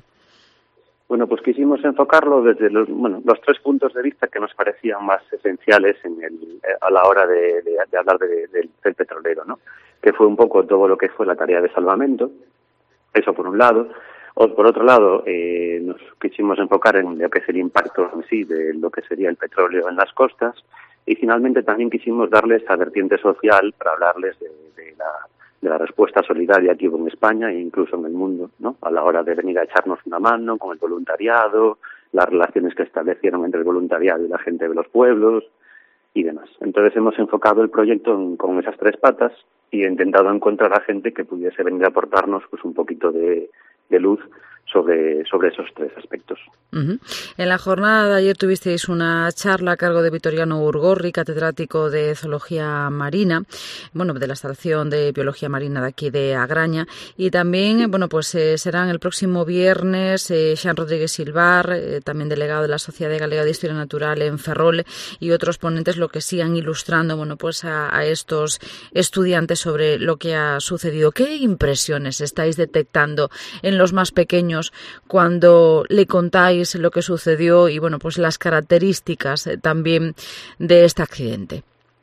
Bueno, pues quisimos enfocarlo desde los, bueno, los tres puntos de vista que nos parecían más esenciales en el, a la hora de, de, de hablar de, de, del petrolero, ¿no? Que fue un poco todo lo que fue la tarea de salvamento, eso por un lado. O por otro lado, eh, nos quisimos enfocar en lo que es el impacto en sí de lo que sería el petróleo en las costas. Y finalmente también quisimos darles esa vertiente social para hablarles de, de la... de la respuesta solidaria que hubo en España e incluso en el mundo, ¿no?, a la hora de venir a echarnos una mano con el voluntariado, las relaciones que establecieron entre el voluntariado y la gente de los pueblos y demás. Entonces hemos enfocado el proyecto en, con esas tres patas y he intentado encontrar a gente que pudiese venir a aportarnos pues un poquito de, de luz sobre, sobre esos tres aspectos. Uh-huh. En la jornada de ayer tuvisteis una charla a cargo de Vitoriano Urgorri, catedrático de Zoología Marina, bueno, de la Estación de Biología Marina de aquí de Agraña, y también, bueno, pues eh, serán el próximo viernes eh, Xan Rodríguez Silvar, eh, también delegado de la Sociedad Galega de Historia Natural en Ferrol, y otros ponentes lo que sigan ilustrando, bueno, pues a, a estos estudiantes sobre lo que ha sucedido. ¿Qué impresiones estáis detectando en los más pequeños cuando le contáis lo que sucedió y bueno, pues las características eh, también de este accidente?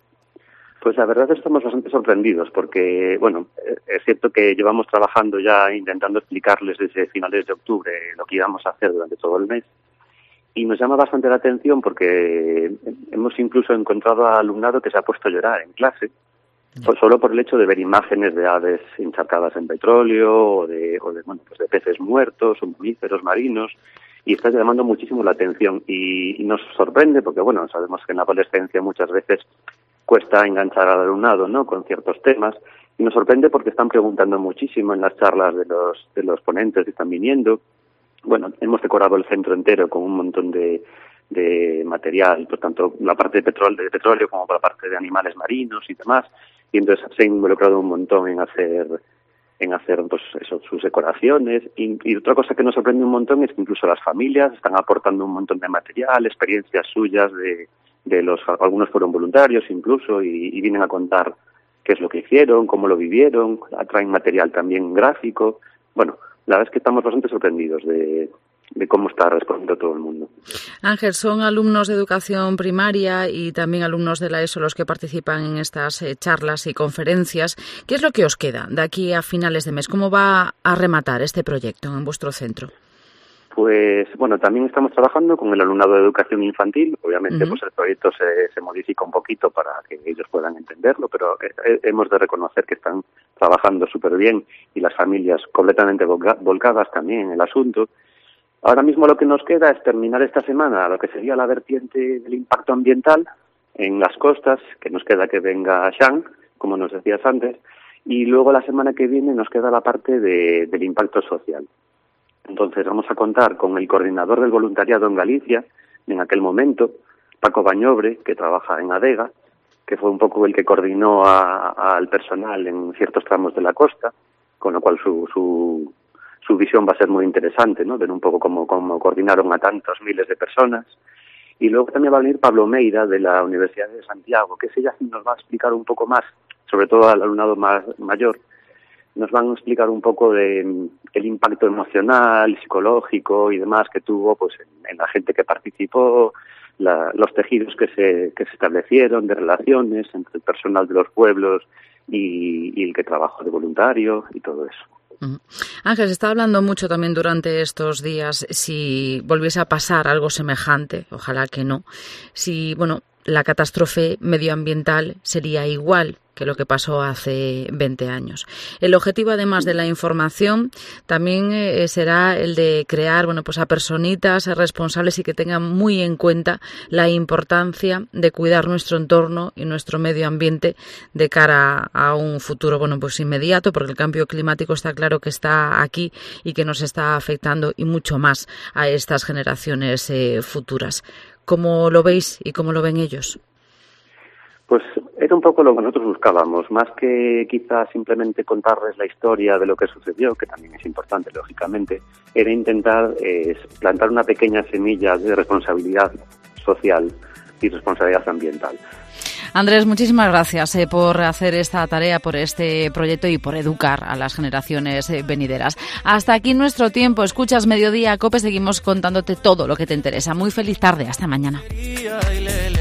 Pues la verdad estamos bastante sorprendidos porque, bueno, es cierto que llevamos trabajando ya intentando explicarles desde finales de octubre lo que íbamos a hacer durante todo el mes y nos llama bastante la atención porque hemos incluso encontrado a alumnado que se ha puesto a llorar en clase. Pues solo por el hecho de ver imágenes de aves encharcadas en petróleo o de, o de, bueno, pues de peces muertos o mamíferos marinos, y está llamando muchísimo la atención y, y nos sorprende porque, bueno, sabemos que en la adolescencia muchas veces cuesta enganchar al alumnado, ¿no?, con ciertos temas, y nos sorprende porque están preguntando muchísimo en las charlas de los, de los ponentes que están viniendo. Bueno, hemos decorado el centro entero con un montón de de material, por tanto la parte de petróleo, de petróleo como por la parte de animales marinos y demás, y entonces se ha involucrado un montón en hacer en hacer pues eso, sus decoraciones y, y otra cosa que nos sorprende un montón es que incluso las familias están aportando un montón de material, experiencias suyas de, de los, algunos fueron voluntarios incluso y, y vienen a contar qué es lo que hicieron, cómo lo vivieron, traen material también gráfico. Bueno, la verdad es que estamos bastante sorprendidos de de cómo está respondiendo todo el mundo. Ángel, son alumnos de educación primaria y también alumnos de la ESO los que participan en estas eh, charlas y conferencias. ¿Qué es lo que os queda de aquí a finales de mes? ¿Cómo va a rematar este proyecto en vuestro centro? Pues bueno, también estamos trabajando con el alumnado de educación infantil. Obviamente, uh-huh. pues el proyecto se, se modifica un poquito para que ellos puedan entenderlo, pero eh, hemos de reconocer que están trabajando súper bien y las familias completamente volca- volcadas también en el asunto. Ahora mismo lo que nos queda es terminar esta semana lo que sería la vertiente del impacto ambiental en las costas, que nos queda que venga Sean, como nos decías antes, y luego la semana que viene nos queda la parte de, del impacto social. Entonces vamos a contar con el coordinador del voluntariado en Galicia, en aquel momento, Paco Bañobre, que trabaja en Adega, que fue un poco el que coordinó a, a, al personal en ciertos tramos de la costa, con lo cual su, su, su visión va a ser muy interesante, ¿no? Ver un poco cómo, cómo coordinaron a tantos miles de personas. Y luego también va a venir Pablo Meira, de la Universidad de Santiago, que ese ya nos va a explicar un poco más, sobre todo al alumnado más mayor, nos van a explicar un poco de el impacto emocional, psicológico y demás que tuvo pues en, en la gente que participó, la, los tejidos que se que se establecieron de relaciones entre el personal de los pueblos y, y el que trabajó de voluntario y todo eso. Ángel, se está hablando mucho también durante estos días si volviese a pasar algo semejante, ojalá que no, si, bueno, la catástrofe medioambiental sería igual que lo que pasó hace veinte años. El objetivo, además de la información, también eh, será el de crear, bueno, pues a personitas responsables y que tengan muy en cuenta la importancia de cuidar nuestro entorno y nuestro medio ambiente de cara a un futuro, bueno, pues inmediato, porque el cambio climático está claro que está aquí y que nos está afectando y mucho más a estas generaciones eh, futuras. ¿Cómo lo veis y cómo lo ven ellos? Pues era un poco lo que nosotros buscábamos, más que quizás simplemente contarles la historia de lo que sucedió, que también es importante, lógicamente, era intentar eh, plantar una pequeña semilla de responsabilidad social y responsabilidad ambiental. Andrés, muchísimas gracias eh, por hacer esta tarea, por este proyecto y por educar a las generaciones eh, venideras. Hasta aquí nuestro tiempo. Escuchas Mediodía Cope, seguimos contándote todo lo que te interesa. Muy feliz tarde. Hasta mañana.